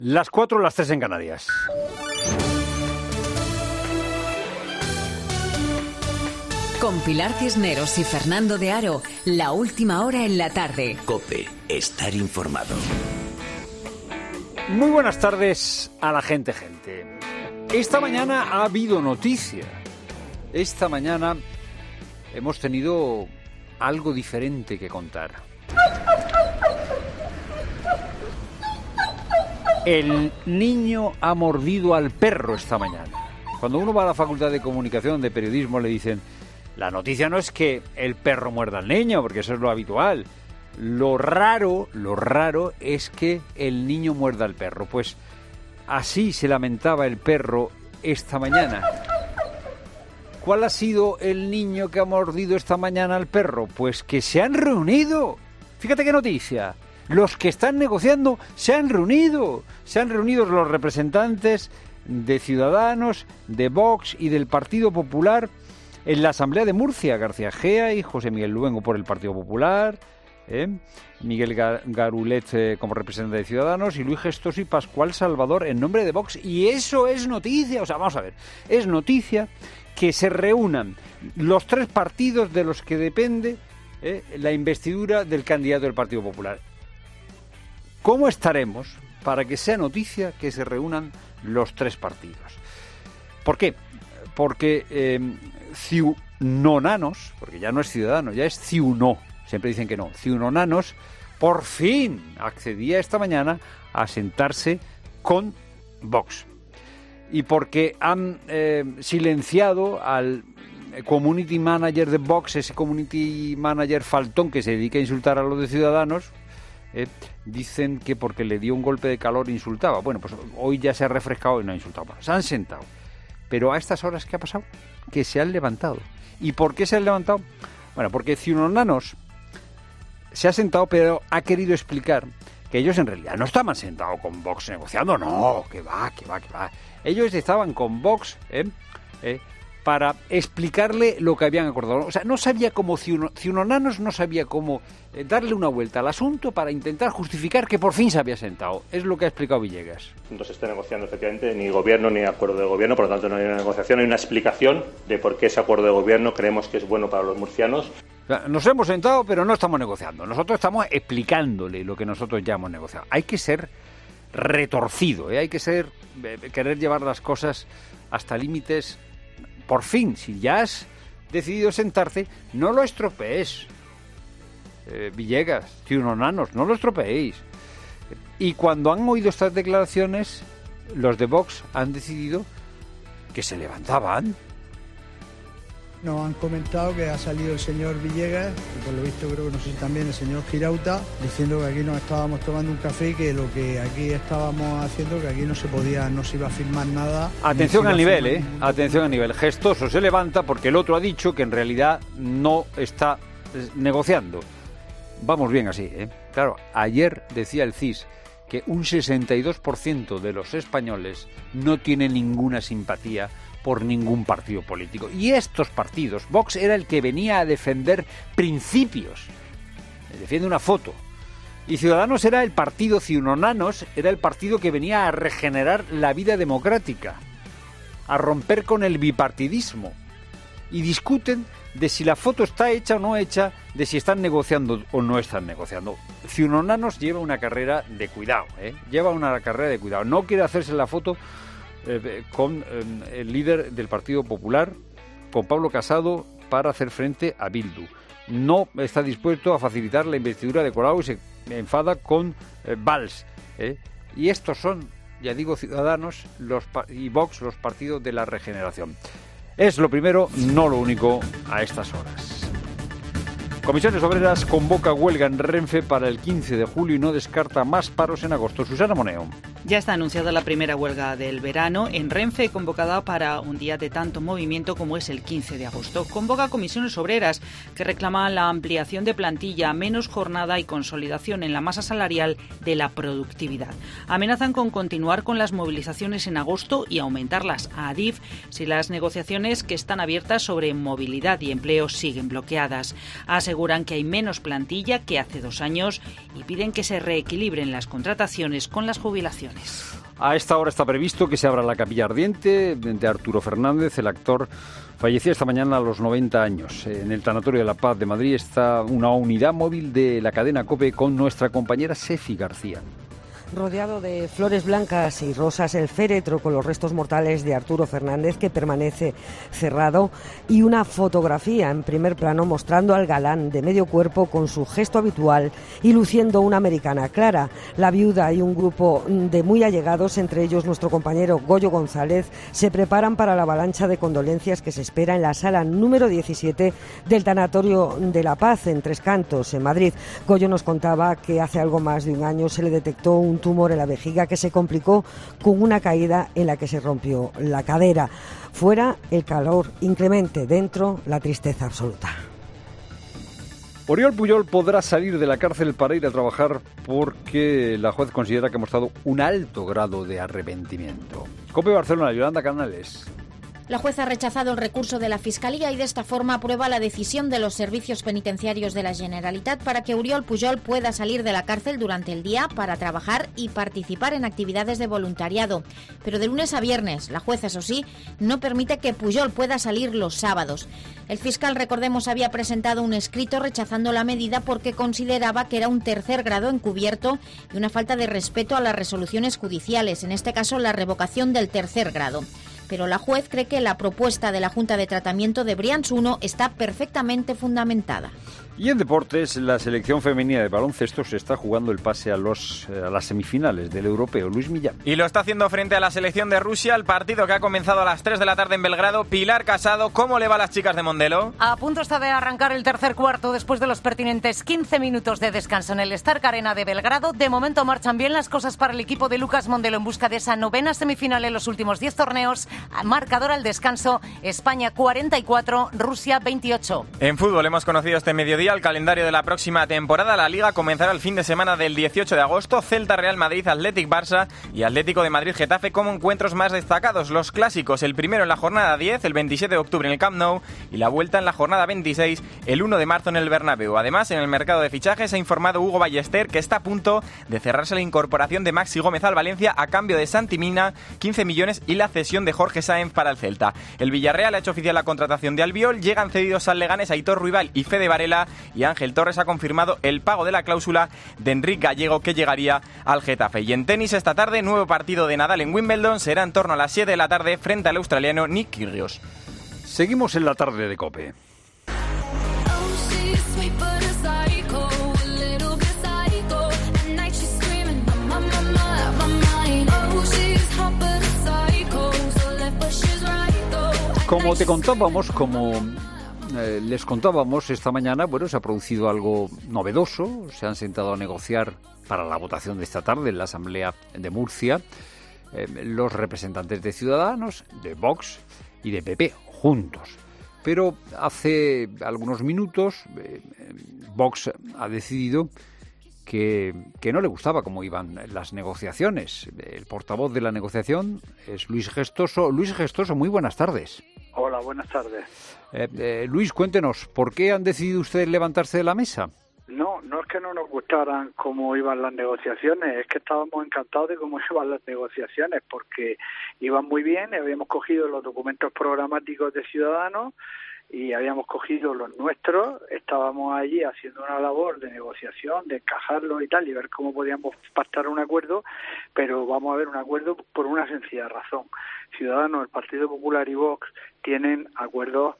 Las 4, las 3 en Canarias. Con Pilar Cisneros y Fernando de Aro, la última hora en la tarde. COPE, estar informado. Muy buenas tardes a la gente. Esta mañana ha habido noticia. Esta mañana hemos tenido algo diferente que contar. El niño ha mordido al perro esta mañana. Cuando uno va a la Facultad de Comunicación, de Periodismo, le dicen: la noticia no es que el perro muerda al niño, porque eso es lo habitual. Lo raro es que el niño muerda al perro. Pues así se lamentaba el perro esta mañana. ¿Cuál ha sido el niño que ha mordido esta mañana al perro? Pues que se han reunido. Fíjate qué noticia. Los que están negociando se han reunido. Se han reunido los representantes de Ciudadanos, de Vox y del Partido Popular en la Asamblea de Murcia. García Egea y José Miguel Luengo por el Partido Popular, Miguel Garulet como representante de Ciudadanos y Luis Gestoso y Pascual Salvador en nombre de Vox. Y eso es noticia. O sea, vamos a ver, es noticia que se reúnan los tres partidos de los que depende la investidura del candidato del Partido Popular. ¿Cómo estaremos para que sea noticia que se reúnan los tres partidos? ¿Por qué? Porque Ciunonanos, porque ya no es Ciudadanos, ya es Ciuno, siempre dicen que no, Ciunonanos, por fin accedía esta mañana a sentarse con Vox. Y porque han silenciado al community manager de Vox, ese community manager faltón que se dedica a insultar a los de Ciudadanos, dicen que porque le dio un golpe de calor insultaba. Bueno, pues hoy ya se ha refrescado y no ha insultado más. Se han sentado. Pero a estas horas, ¿qué ha pasado? Que se han levantado. ¿Y por qué se han levantado? Bueno, porque Ciudadanos se ha sentado, pero ha querido explicar que ellos en realidad no estaban sentados con Vox negociando. No, que va. Ellos estaban con Vox para explicarle lo que habían acordado. O sea, no sabía cómo Ciudadanos no sabía cómo darle una vuelta al asunto para intentar justificar que por fin se había sentado. Es lo que ha explicado Villegas. No se está negociando efectivamente ni gobierno ni acuerdo de gobierno, por lo tanto no hay una negociación, hay una explicación de por qué ese acuerdo de gobierno creemos que es bueno para los murcianos. Nos hemos sentado, pero no estamos negociando. Nosotros estamos explicándole lo que nosotros ya hemos negociado. Hay que ser retorcido, hay que querer llevar las cosas hasta límites. Por fin, si ya has decidido sentarte, no lo estropees. Villegas, Ciudadanos, no lo estropeéis. Y cuando han oído estas declaraciones, los de Vox han decidido que se levantaban. Nos han comentado que ha salido el señor Villegas, y por lo visto creo que no sé si también el señor Girauta, diciendo que aquí nos estábamos tomando un café y que lo que aquí estábamos haciendo, que aquí no se iba a firmar nada. Atención al nivel, atención al nivel. Gestoso se levanta porque el otro ha dicho que en realidad no está negociando. Vamos bien así, Claro, ayer decía el CIS que un 62% de los españoles no tiene ninguna simpatía por ningún partido político. Y estos partidos, Vox era el que venía a defender principios, defiende una foto, y Ciudadanos era el partido, Ciudadanos era el partido que venía a regenerar la vida democrática, a romper con el bipartidismo, y discuten de si la foto está hecha o no hecha, de si están negociando o no están negociando. Ciudadanos lleva una carrera de cuidado, no quiere hacerse la foto con el líder del Partido Popular, con Pablo Casado, para hacer frente a Bildu. No está dispuesto a facilitar la investidura de Colau y se enfada con Valls. Y estos son, ya digo, Ciudadanos y Vox, los partidos de la regeneración. Es lo primero, no lo único, a estas horas. Comisiones Obreras convoca huelga en Renfe para el 15 de julio y no descarta más paros en agosto. Susana Moneo. Ya está anunciada la primera huelga del verano en Renfe, convocada para un día de tanto movimiento como es el 15 de agosto. Convoca Comisiones Obreras, que reclaman la ampliación de plantilla, menos jornada y consolidación en la masa salarial de la productividad. Amenazan con continuar con las movilizaciones en agosto y aumentarlas a Adif si las negociaciones que están abiertas sobre movilidad y empleo siguen bloqueadas. Aseguran aseguran que hay menos plantilla que hace 2 años y piden que se reequilibren las contrataciones con las jubilaciones. A esta hora está previsto que se abra la capilla ardiente de Arturo Fernández. El actor fallecía esta mañana a los 90 años. En el Tanatorio de la Paz de Madrid está una unidad móvil de la cadena COPE con nuestra compañera Sefi García. Rodeado de flores blancas y rosas, el féretro con los restos mortales de Arturo Fernández, que permanece cerrado, y una fotografía en primer plano mostrando al galán de medio cuerpo con su gesto habitual y luciendo una americana clara. La viuda y un grupo de muy allegados, entre ellos nuestro compañero Goyo González, se preparan para la avalancha de condolencias que se espera en la sala número 17 del Tanatorio de la Paz, en Tres Cantos, en Madrid. Goyo nos contaba que hace algo más de un año se le detectó un tumor en la vejiga que se complicó con una caída en la que se rompió la cadera. Fuera, el calor inclemente; dentro, la tristeza absoluta. Oriol Pujol podrá salir de la cárcel para ir a trabajar porque la juez considera que ha mostrado un alto grado de arrepentimiento. COPE Barcelona, Yolanda Canales. La juez ha rechazado el recurso de la Fiscalía y de esta forma aprueba la decisión de los servicios penitenciarios de la Generalitat para que Oriol Pujol pueda salir de la cárcel durante el día para trabajar y participar en actividades de voluntariado. Pero de lunes a viernes, la juez, eso sí, no permite que Pujol pueda salir los sábados. El fiscal, recordemos, había presentado un escrito rechazando la medida porque consideraba que era un tercer grado encubierto y una falta de respeto a las resoluciones judiciales, en este caso la revocación del tercer grado. Pero la juez cree que la propuesta de la Junta de Tratamiento de Brians 1 está perfectamente fundamentada. Y en deportes, la selección femenina de baloncesto se está jugando el pase a las semifinales del europeo. Luis Millán. Y lo está haciendo frente a la selección de Rusia, el partido que ha comenzado a las 3 de la tarde en Belgrado. Pilar Casado, ¿cómo le va a las chicas de Mondelo? A punto está de arrancar el tercer cuarto después de los pertinentes 15 minutos de descanso en el Stark Arena de Belgrado. De momento marchan bien las cosas para el equipo de Lucas Mondelo en busca de esa novena semifinal en los últimos 10 torneos. Marcador al descanso: España 44, Rusia 28. En fútbol hemos conocido este mediodía el calendario de la próxima temporada. La Liga comenzará el fin de semana del 18 de agosto. Celta, Real Madrid, Athletic Barça y Atlético de Madrid Getafe como encuentros más destacados. Los clásicos, el primero en la jornada 10, el 27 de octubre en el Camp Nou, y la vuelta en la jornada 26, el 1 de marzo en el Bernabéu. Además, en el mercado de fichajes ha informado Hugo Ballester que está a punto de cerrarse la incorporación de Maxi Gómez al Valencia a cambio de Santi Mina, 15 millones, y la cesión de Jorge Sáenz para el Celta. El Villarreal ha hecho oficial la contratación de Albiol. Llegan cedidos al Leganés Aitor Ruibal y Fede Varela, y Ángel Torres ha confirmado el pago de la cláusula de Enric Gallego, que llegaría al Getafe. Y en tenis, esta tarde, nuevo partido de Nadal en Wimbledon. Será en torno a las 7 de la tarde frente al australiano Nick Kyrgios. Seguimos en la tarde de COPE. Como te contábamos, les contábamos esta mañana, bueno, se ha producido algo novedoso. Se han sentado a negociar para la votación de esta tarde en la Asamblea de Murcia los representantes de Ciudadanos, de Vox y de PP juntos. Pero hace algunos minutos Vox ha decidido que no le gustaba cómo iban las negociaciones. El portavoz de la negociación es Luis Gestoso. Luis Gestoso, muy buenas tardes. Hola, buenas tardes. Luis, cuéntenos, ¿por qué han decidido ustedes levantarse de la mesa? No es que no nos gustaran cómo iban las negociaciones, es que estábamos encantados de cómo iban las negociaciones, porque iban muy bien. Habíamos cogido los documentos programáticos de Ciudadanos y habíamos cogido los nuestros, estábamos allí haciendo una labor de negociación, de encajarlos y tal, y ver cómo podíamos pactar un acuerdo, pero vamos a ver un acuerdo por una sencilla razón. Ciudadanos, el Partido Popular y Vox tienen acuerdos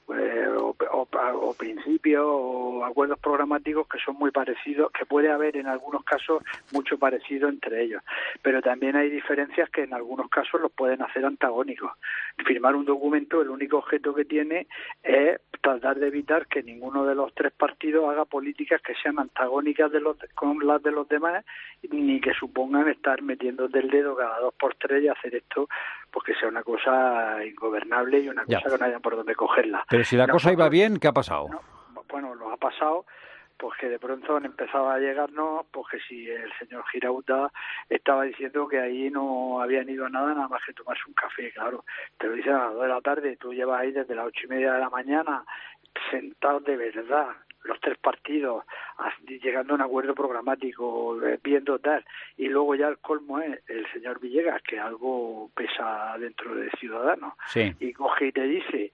o principios o acuerdos programáticos que son muy parecidos, que puede haber en algunos casos mucho parecido entre ellos, pero también hay diferencias que en algunos casos los pueden hacer antagónicos. Firmar un documento, el único objeto que tiene es tratar de evitar que ninguno de los tres partidos haga políticas que sean antagónicas con las de los demás, ni que supongan estar metiendo el dedo cada 2 por 3 y hacer esto porque sea una cosa ingobernable y una cosa que no haya por dónde cogerla. Pero si la cosa iba bien, ¿qué ha pasado? Bueno, lo ha pasado pues que de pronto han empezado a llegarnos, pues que si el señor Girauta estaba diciendo que ahí no habían ido a nada más que tomarse un café. Claro, te lo dicen a las 2 de la tarde, tú llevas ahí desde las 8:30 de la mañana sentados de verdad, los tres partidos llegando a un acuerdo programático, viendo tal, y luego ya el colmo es el señor Villegas, que algo pesa dentro de Ciudadanos, sí, y coge y te dice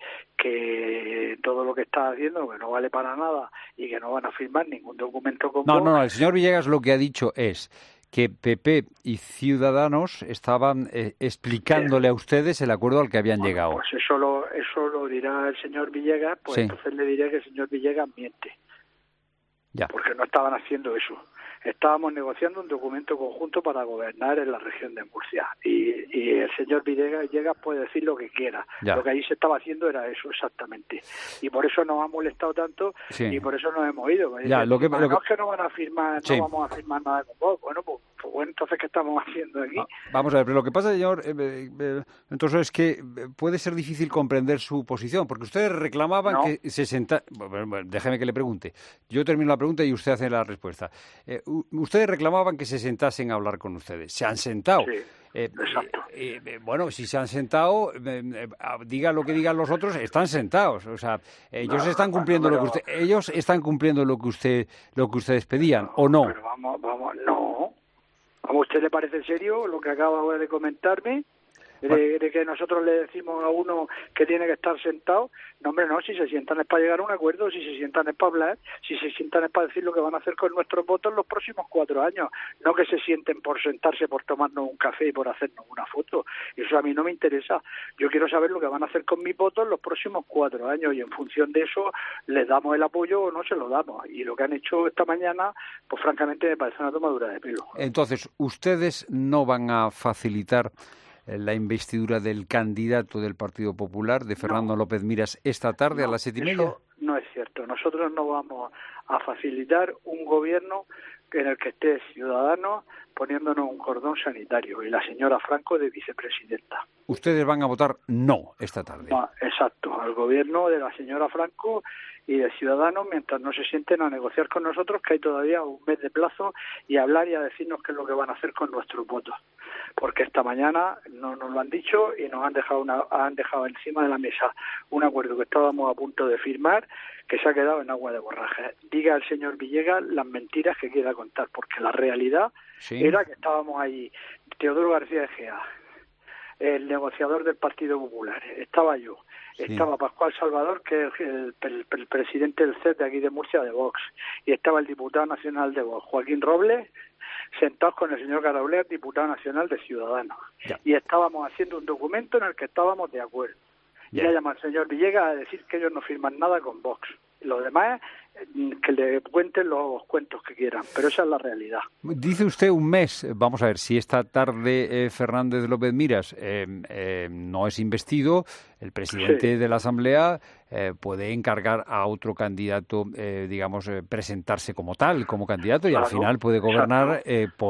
que todo lo que está haciendo que no vale para nada y que no van a firmar ningún documento con Vox. No, el señor Villegas lo que ha dicho es que PP y Ciudadanos estaban explicándole a ustedes el acuerdo al que habían llegado. Pues eso lo dirá el señor Villegas, pues sí. Entonces le diré que el señor Villegas miente. Ya. Porque no estaban haciendo eso. Estábamos negociando un documento conjunto para gobernar en la región de Murcia. Y el señor Villegas puede decir lo que quiera. Ya. Lo que ahí se estaba haciendo era eso, exactamente. Y por eso nos ha molestado tanto, sí. Y por eso nos hemos ido. Ya, no es que no van a firmar, sí. No vamos a firmar nada con vos. Bueno, pues entonces, ¿qué estamos haciendo aquí? Vamos a ver, pero lo que pasa, señor, entonces es que puede ser difícil comprender su posición, porque ustedes reclamaban que se sentaran... Bueno, déjeme que le pregunte. Yo termino la pregunta y usted hace la respuesta. Ustedes reclamaban que se sentasen a hablar con ustedes. Se han sentado. Sí. Exacto. Bueno, si se han sentado, diga lo que digan los otros, están sentados. O sea, ellos están cumpliendo lo que usted, ellos están cumpliendo lo que ustedes pedían, ¿o no? Pero vamos, no. ¿A usted le parece serio lo que acaba ahora de comentarme? De que nosotros le decimos a uno que tiene que estar sentado. No, hombre, no, si se sientan es para llegar a un acuerdo, si se sientan es para hablar, si se sientan es para decir lo que van a hacer con nuestros votos los próximos 4 años, no que se sienten por sentarse, por tomarnos un café y por hacernos una foto. Eso a mí no me interesa. Yo quiero saber lo que van a hacer con mis votos los próximos 4 años y en función de eso les damos el apoyo o no se lo damos. Y lo que han hecho esta mañana, pues francamente me parece una tomadura de pelo. Entonces, ¿ustedes no van a facilitar la investidura del candidato del Partido Popular, de Fernando López Miras, esta tarde a las 7:30? Eso no es cierto. Nosotros no vamos a facilitar un gobierno en el que esté Ciudadanos poniéndonos un cordón sanitario y la señora Franco de vicepresidenta. ¿Ustedes van a votar no esta tarde? No, exacto, al gobierno de la señora Franco y de Ciudadanos mientras no se sienten a negociar con nosotros, que hay todavía un mes de plazo, y hablar y a decirnos qué es lo que van a hacer con nuestros votos. Porque esta mañana no nos lo han dicho y nos han dejado encima de la mesa un acuerdo que estábamos a punto de firmar, que se ha quedado en agua de borrajas. Diga al señor Villegas las mentiras que quiera contar, porque la realidad era que estábamos ahí, Teodoro García Egea, el negociador del Partido Popular, estaba yo, estaba Pascual Salvador, que es el presidente del CET de aquí de Murcia, de Vox, y estaba el diputado nacional de Vox, Joaquín Robles, sentados con el señor Carauler, diputado nacional de Ciudadanos. Ya. Y estábamos haciendo un documento en el que estábamos de acuerdo. Ya. Y llama al señor Villegas a decir que ellos no firman nada con Vox. Lo demás, que le cuenten los cuentos que quieran, pero esa es la realidad. Dice usted un mes. Vamos a ver, si esta tarde Fernández López Miras no es investido, el presidente de la Asamblea puede encargar a otro candidato, presentarse como tal, como candidato, y al final puede gobernar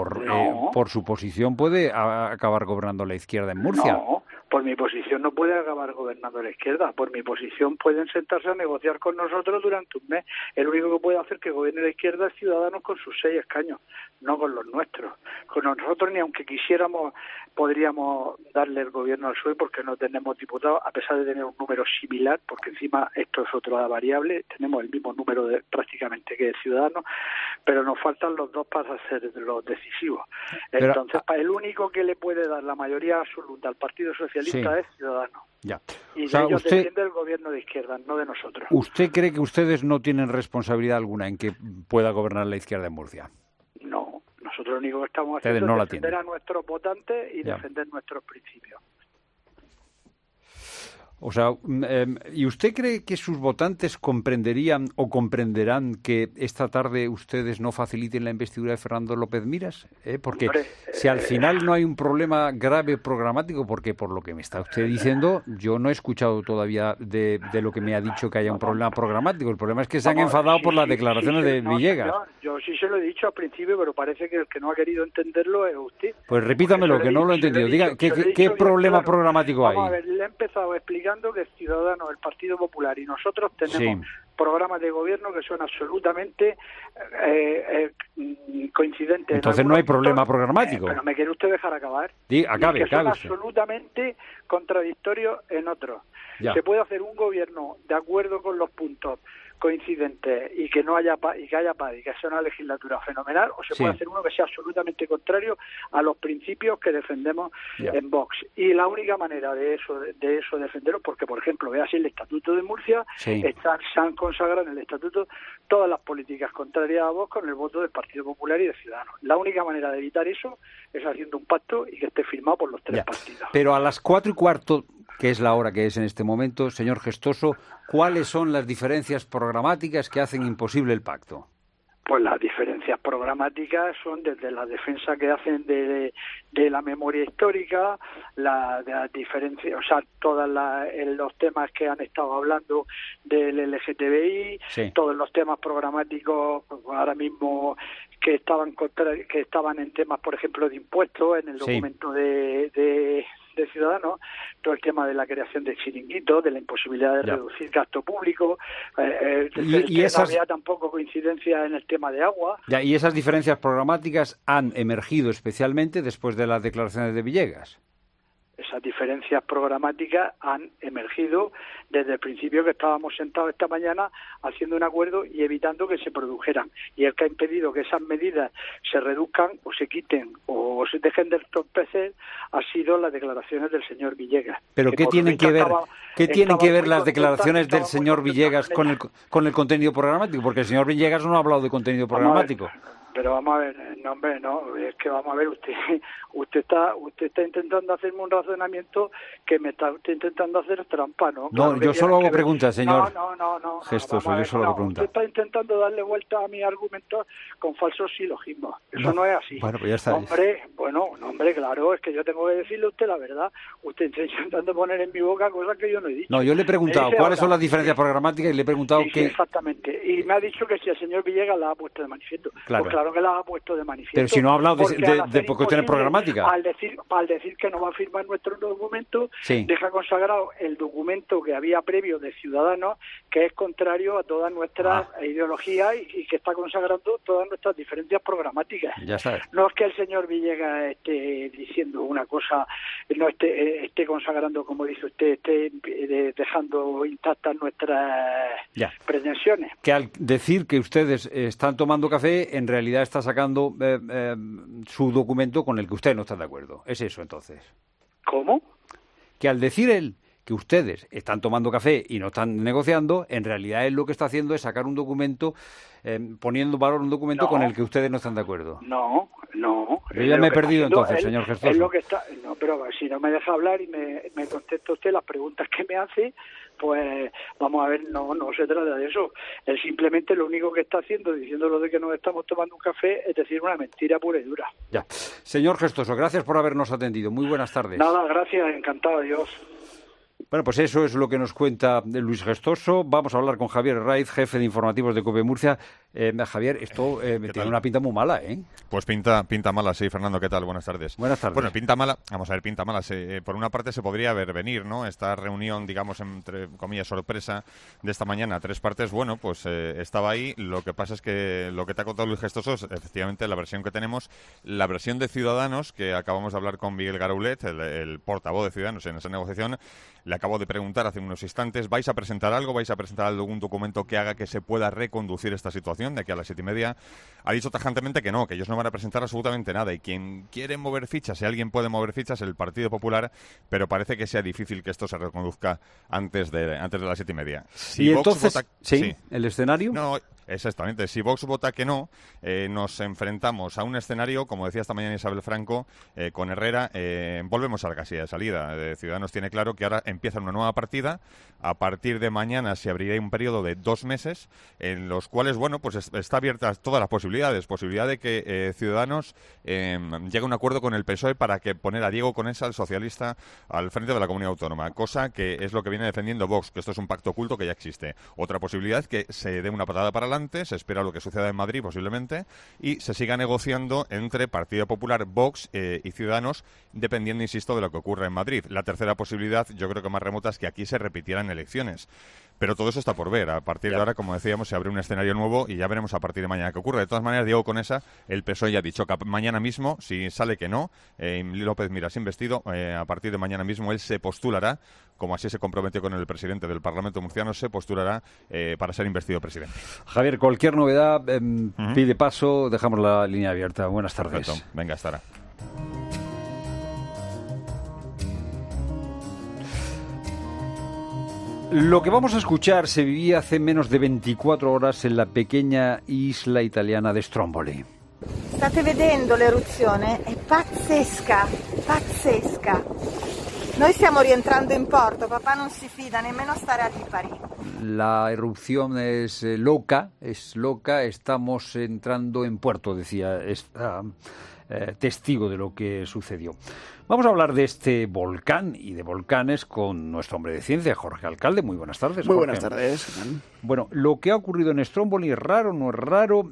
por su posición, puede acabar gobernando la izquierda en Murcia. No. Por mi posición no puede acabar gobernando la izquierda. Por mi posición pueden sentarse a negociar con nosotros durante un mes. El único que puede hacer que gobierne la izquierda es Ciudadanos con sus 6 escaños, no con los nuestros. Con nosotros, ni aunque quisiéramos, podríamos darle el gobierno al PSOE porque no tenemos diputados, a pesar de tener un número similar, porque encima esto es otra variable, tenemos el mismo número prácticamente que de Ciudadanos, pero nos faltan los dos para ser los decisivos. Entonces, el único que le puede dar la mayoría absoluta al Partido Socialista es Ciudadanos. Ya. Y de ellos depende el gobierno de izquierda, no de nosotros. ¿Usted cree que ustedes no tienen responsabilidad alguna en que pueda gobernar la izquierda en Murcia? No, nosotros lo único que estamos haciendo es defender a nuestros votantes y defender nuestros principios. O sea, ¿y usted cree que sus votantes comprenderían o comprenderán que esta tarde ustedes no faciliten la investidura de Fernando López Miras? Porque si al final no hay un problema grave programático, porque por lo que me está usted diciendo, yo no he escuchado todavía de lo que me ha dicho que haya un problema programático. El problema es que se han enfadado por las declaraciones de Villegas. Yo sí se lo he dicho al principio, pero parece que el que no ha querido entenderlo es usted. Pues repítamelo, que no lo he entendido. Diga, ¿qué problema programático hay? Vamos a ver, le he empezado a explicar que Ciudadanos, el Partido Popular y nosotros tenemos programas de gobierno que son absolutamente coincidentes. Entonces no hay problema programático. Pero me quiere usted dejar acabar. Acabe son usted. Absolutamente contradictorios en otros. Ya. Se puede hacer un gobierno de acuerdo con los puntos coincidentes y que no haya paz y que haya paz y que sea una legislatura fenomenal, o se puede hacer uno que sea absolutamente contrario a los principios que defendemos en Vox. Y la única manera de eso defenderlo, porque por ejemplo, veas el Estatuto de Murcia, se han consagrado en el Estatuto todas las políticas contrarias a Vox con el voto del Partido Popular y de Ciudadanos. La única manera de evitar eso es haciendo un pacto y que esté firmado por los tres partidos. Pero a las 4:15, que es la hora que es en este momento, señor Gestoso, ¿cuáles son las diferencias programáticas que hacen imposible el pacto? Pues las diferencias programáticas son desde la defensa que hacen de la memoria histórica, la diferencia, o sea, todos los temas que han estado hablando del LGTBI, todos los temas programáticos ahora mismo que estaban en temas, por ejemplo, de impuestos en el documento de Ciudadanos, todo el tema de la creación de chiringuitos, de la imposibilidad de reducir gasto público, no había tampoco coincidencia en el tema de agua. Y esas diferencias programáticas han emergido especialmente después de las declaraciones de Villegas. Esas diferencias programáticas han emergido desde el principio, que estábamos sentados esta mañana haciendo un acuerdo y evitando que se produjeran. Y el que ha impedido que esas medidas se reduzcan o se quiten o se dejen de entorpecer ha sido las declaraciones del señor Villegas. ¿Pero qué tienen que ver las declaraciones del señor Villegas con el contenido programático? Porque el señor Villegas no ha hablado de contenido programático. Pero vamos a ver, es que vamos a ver, usted está intentando hacerme un razonamiento que me está intentando hacer trampa, ¿no? No, claro, yo solo hago preguntas, señor. No. Gestoso, yo solo hago preguntas. Usted está intentando darle vuelta a mis argumentos con falsos silogismos. Eso no es así. Bueno, pues ya está. Hombre, claro, es que yo tengo que decirle a usted la verdad. Usted está intentando poner en mi boca cosas que yo no he dicho. No, yo le he preguntado cuáles son las diferencias programáticas y le he preguntado qué... Exactamente. Y me ha dicho que si el señor Villegas la ha puesto de manifiesto. Claro. Pues claro que la ha puesto de manifiesto. Pero si no ha hablado de cuestiones programáticas. Al decir que no va a firmar nuestro documento, deja consagrado el documento que había previo de Ciudadanos, que es contrario a todas nuestras ideologías y que está consagrando todas nuestras diferencias programáticas. Ya sabes. No es que el señor Villegas esté diciendo una cosa, no esté consagrando, como dice usted, esté dejando intactas nuestras pretensiones. Que al decir que ustedes están tomando café, en realidad está sacando su documento con el que usted no está de acuerdo. ¿Es eso, entonces? ¿Cómo? Que al decir él que ustedes están tomando café y no están negociando, en realidad él lo que está haciendo es sacar un documento, poniendo en valor un documento con el que ustedes no están de acuerdo. No. Yo ya me he perdido entonces, señor Gestoso. Es lo que está, pero si no me deja hablar y me contesta usted las preguntas que me hace, pues vamos a ver, no se trata de eso. Él simplemente lo único que está haciendo, diciéndolo de que nos estamos tomando un café, es decir, una mentira pura y dura. Ya. Señor Gestoso, gracias por habernos atendido. Muy buenas tardes. Nada, gracias, encantado, adiós. Bueno, pues eso es lo que nos cuenta Luis Gestoso. Vamos a hablar con Javier Raiz, jefe de informativos de COPE Murcia. Javier, esto tiene una pinta muy mala, ¿eh? Pues pinta mala, sí. Fernando, ¿qué tal? Buenas tardes. Buenas tardes. Bueno, pinta mala. Por una parte se podría ver venir, ¿no? Esta reunión, digamos, entre comillas, sorpresa de esta mañana, 3 partes, bueno, pues estaba ahí. Lo que pasa es que lo que te ha contado Luis Gestoso es, efectivamente, la versión que tenemos, la versión de Ciudadanos, que acabamos de hablar con Miguel Garoulet, el portavoz de Ciudadanos en esa negociación. Le acabo de preguntar hace unos instantes, ¿vais a presentar algo? ¿Vais a presentar algún documento que haga que se pueda reconducir esta situación de aquí a las 7:30? Ha dicho tajantemente que no, que ellos no van a presentar absolutamente nada. Y quien quiere mover fichas, si alguien puede mover fichas, el Partido Popular, pero parece que sea difícil que esto se reconduzca antes de las 7:30. Si ¿y Vox entonces, vota, sí, el escenario? No, exactamente. Si Vox vota que no, nos enfrentamos a un escenario, como decía esta mañana Isabel Franco, con Herrera, volvemos a la casilla de salida. Ciudadanos tiene claro que ahora empieza una nueva partida. A partir de mañana se abrirá un periodo de 2 meses en los cuales, bueno, pues está abiertas todas las posibilidades. Posibilidad de que Ciudadanos llegue a un acuerdo con el PSOE para que poner a Diego Conesa, el socialista, al frente de la comunidad autónoma, cosa que es lo que viene defendiendo Vox, que esto es un pacto oculto que ya existe. Otra posibilidad es que se dé una patada para adelante, se espera lo que suceda en Madrid posiblemente, y se siga negociando entre Partido Popular, Vox y Ciudadanos, dependiendo, insisto, de lo que ocurra en Madrid. La tercera posibilidad, yo creo que más remota, es que aquí se repitieran elecciones. pero todo eso está por ver. A partir de ahora, como decíamos, se abre un escenario nuevo y ya veremos a partir de mañana qué ocurre. De todas maneras, Diego Conesa, el PSOE ya ha dicho que mañana mismo, si sale que no, López Miras investido, a partir de mañana mismo él se postulará, como así se comprometió con el presidente del Parlamento murciano, se postulará para ser investido presidente. Javier, cualquier novedad, pide paso, dejamos la línea abierta. Buenas tardes. Perfecto. Venga, hasta ahora. Lo que vamos a escuchar se vivía hace menos de 24 horas en la pequeña isla italiana de Stromboli. State vedendo l'eruzione? È pazzesca, pazzesca. Noi stiamo rientrando in porto, papà non si fida nemmeno stare a Lipari. La erupción es loca, estamos entrando en puerto, decía esta testigo de lo que sucedió. Vamos a hablar de este volcán y de volcanes con nuestro hombre de ciencia, Jorge Alcalde. Muy buenas tardes, Jorge. Muy buenas tardes. Bueno, lo que ha ocurrido en Stromboli es raro, no es raro.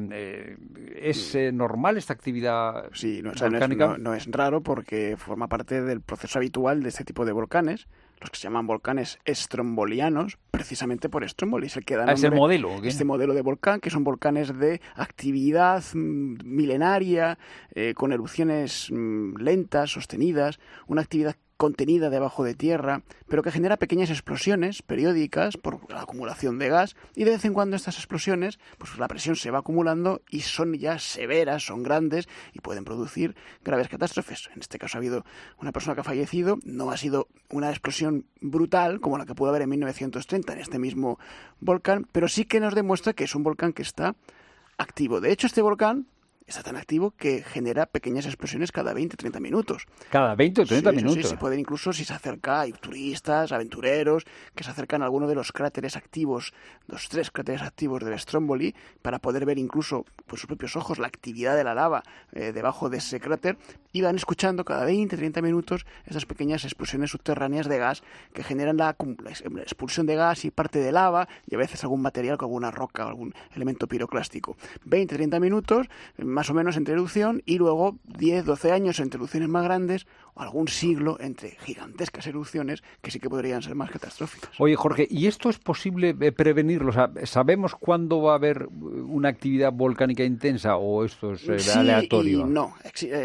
¿Es normal esta actividad volcánica? No es raro porque forma parte del proceso habitual de este tipo de volcanes, los que se llaman volcanes estrombolianos, precisamente por Stromboli. Es el que da nombre, ¿es el modelo? ¿O qué? Este modelo de volcán, que son volcanes de actividad milenaria, con erupciones lentas, sostenidas, una actividad contenida debajo de tierra, pero que genera pequeñas explosiones periódicas por la acumulación de gas, y de vez en cuando estas explosiones, pues la presión se va acumulando y son ya severas, son grandes y pueden producir graves catástrofes. En este caso ha habido una persona que ha fallecido, no ha sido una explosión brutal como la que pudo haber en 1930 en este mismo volcán, pero sí que nos demuestra que es un volcán que está activo. De hecho, este volcán está tan activo que genera pequeñas explosiones cada 20-30 minutos. ¿Cada 20 o 30 minutos? Sí, se pueden incluso, si se acerca, hay turistas, aventureros, que se acercan a alguno de los cráteres activos, los 3 cráteres activos del Stromboli, para poder ver incluso por sus propios ojos la actividad de la lava debajo de ese cráter, y van escuchando cada 20-30 minutos esas pequeñas explosiones subterráneas de gas que generan la expulsión de gas y parte de lava, y a veces algún material como alguna roca o algún elemento piroclástico. 20-30 minutos, más o menos entre erupción, y luego 10-12 años entre erupciones más grandes, o algún siglo entre gigantescas erupciones que sí que podrían ser más catastróficas. Oye, Jorge, ¿y esto es posible prevenirlo? O sea, ¿sabemos cuándo va a haber una actividad volcánica intensa o esto es aleatorio? Y no.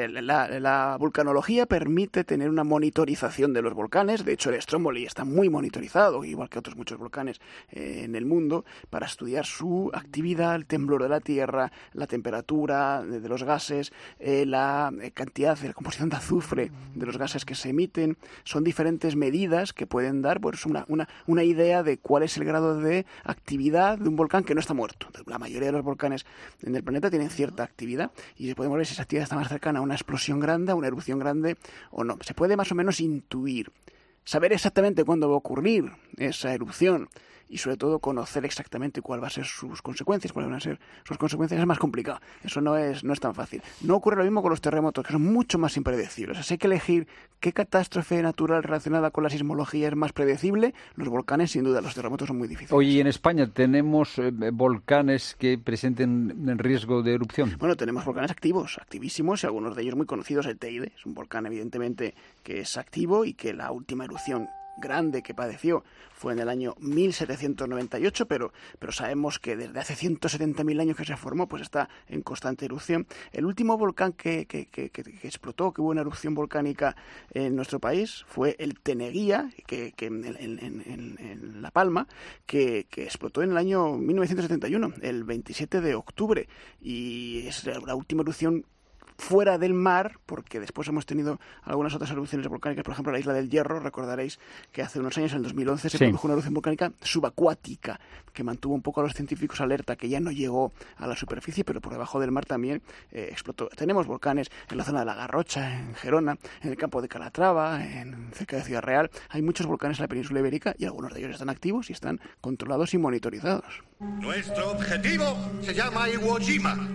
La vulcanología permite tener una monitorización de los volcanes. De hecho, el Stromboli está muy monitorizado, igual que otros muchos volcanes en el mundo, para estudiar su actividad, el temblor de la tierra, la temperatura de los gases, la cantidad de la composición de azufre de los gases que se emiten. Son diferentes medidas que pueden dar pues una idea de cuál es el grado de actividad de un volcán que no está muerto. La mayoría de los volcanes en el planeta tienen cierta actividad y podemos ver si esa actividad está más cercana a una explosión grande, a una erupción grande o no. Se puede más o menos intuir, saber exactamente cuándo va a ocurrir esa erupción y sobre todo conocer exactamente cuál va a ser sus consecuencias, cuáles van a ser sus consecuencias. Es más complicado, eso no es tan fácil. No ocurre lo mismo con los terremotos, que son mucho más impredecibles. Así hay que elegir qué catástrofe natural relacionada con la sismología es más predecible. Los volcanes, sin duda, los terremotos son muy difíciles. Oye, ¿y en España tenemos volcanes que presenten riesgo de erupción? Bueno, tenemos volcanes activos, activísimos, y algunos de ellos muy conocidos. El Teide es un volcán, evidentemente, que es activo y que la última erupción grande que padeció fue en el año 1798, pero sabemos que desde hace 170.000 años que se formó, pues está en constante erupción. El último volcán que explotó, que hubo una erupción volcánica en nuestro país, fue el Teneguía, que en La Palma, que explotó en el año 1971, el 27 de octubre, y es la última erupción fuera del mar, porque después hemos tenido algunas otras erupciones volcánicas, por ejemplo la Isla del Hierro. Recordaréis que hace unos años, en el 2011, se produjo una erupción volcánica subacuática que mantuvo un poco a los científicos alerta, que ya no llegó a la superficie, pero por debajo del mar también explotó. Tenemos volcanes en la zona de la Garrocha, en Gerona, en el campo de Calatrava, cerca de Ciudad Real. Hay muchos volcanes en la península ibérica y algunos de ellos están activos y están controlados y monitorizados. Nuestro objetivo se llama Iwo Jima.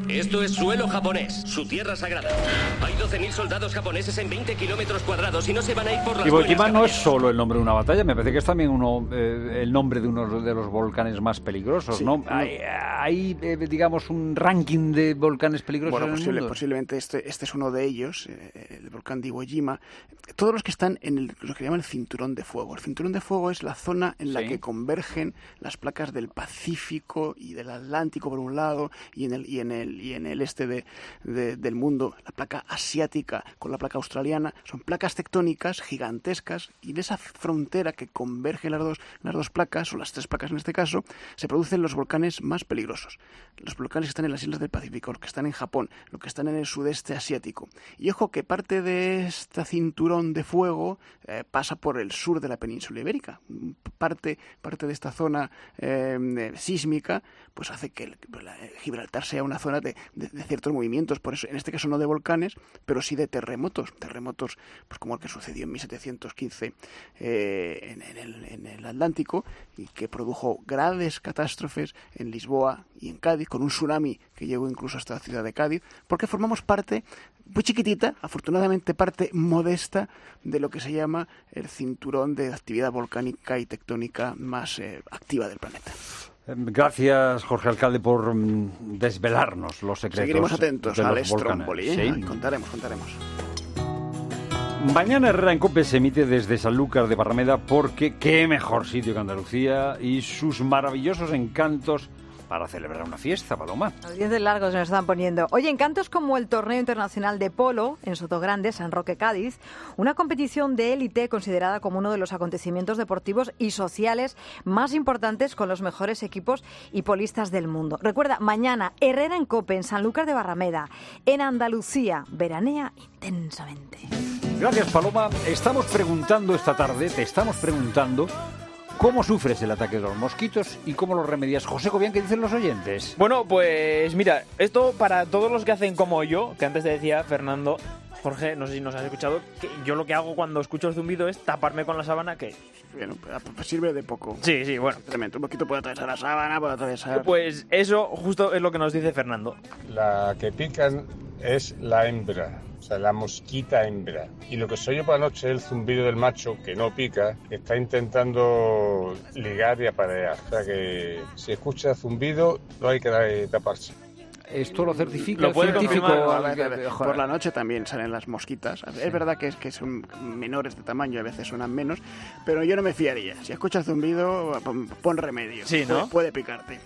Esto es suelo japonés, su tierra sagrada. Hay 12.000 soldados japoneses en 20 kilómetros cuadrados y no se van a ir por las Iwo buenas, Jima no es caballeros. solo el nombre de una batalla, me parece que es también el nombre de uno de los volcanes más peligrosos, Sí, ¿no? Hay digamos, un ranking de volcanes peligrosos Bueno, en el mundo. posiblemente este es uno de ellos, el volcán de Iwo Jima. Todos los que están en lo que llaman el cinturón de fuego. El cinturón de fuego es la zona en la que convergen las placas del Pacífico y del Atlántico por un lado y en el este del mundo, la placa asiática con la placa australiana. Son placas tectónicas gigantescas y de esa frontera que converge las dos placas, o las tres placas en este caso, se producen los volcanes más peligrosos. Los volcanes que están en las islas del Pacífico, los que están en Japón, los que están en el sudeste asiático. Y ojo que parte de este cinturón de fuego pasa por el sur de la península ibérica. Parte de esta zona sísmica pues hace que Gibraltar sea una zona de ciertos movimientos. Por eso, en este caso no de volcanes, pero sí de terremotos pues como el que sucedió en 1715 en el Atlántico, y que produjo graves catástrofes en Lisboa y en Cádiz, con un tsunami que llegó incluso hasta la ciudad de Cádiz, porque formamos parte muy chiquitita, afortunadamente parte modesta, de lo que se llama el cinturón de actividad volcánica y tectónica más activa del planeta. Gracias, Jorge Alcalde, por desvelarnos los secretos. Seguiremos atentos de al los volcanes. Stromboli, Sí. y contaremos. Mañana Herrera en COPE se emite desde Sanlúcar de Barrameda, porque qué mejor sitio que Andalucía y sus maravillosos encantos para celebrar una fiesta, Paloma. Los 10 de largo se nos están poniendo. Oye, encantos como el Torneo Internacional de Polo en Sotogrande, San Roque, Cádiz, una competición de élite considerada como uno de los acontecimientos deportivos y sociales más importantes, con los mejores equipos y polistas del mundo. Recuerda, mañana Herrera en COPE en Sanlúcar de Barrameda, en Andalucía, veranea intensamente. Gracias, Paloma. Estamos preguntando esta tarde, te estamos preguntando cómo sufres el ataque de los mosquitos y cómo los remedias. José Cobian, ¿qué dicen los oyentes? Bueno, pues mira, esto para todos los que hacen como yo, que antes te decía Fernando, Jorge, no sé si nos has escuchado, que yo lo que hago cuando escucho el zumbido es taparme con la sábana, que... Bueno, pues sirve de poco. Sí, bueno. Tremendo. Un poquito puede atravesar la sábana, puede atravesar... Pues eso justo es lo que nos dice Fernando. La que pican es la hembra, o sea, la mosquita hembra. Y lo que se oye por la noche es el zumbido del macho, que no pica, que está intentando ligar y aparear. O sea que si escucha zumbido, no hay que taparse. ¿Esto lo certifica ¿Lo el puede científico? confirmar? Por la noche también salen las mosquitas. Es verdad que son menores de tamaño, a veces suenan menos, pero yo no me fiaría. Si escuchas zumbido, pon remedio. Sí, ¿no? Puede picarte.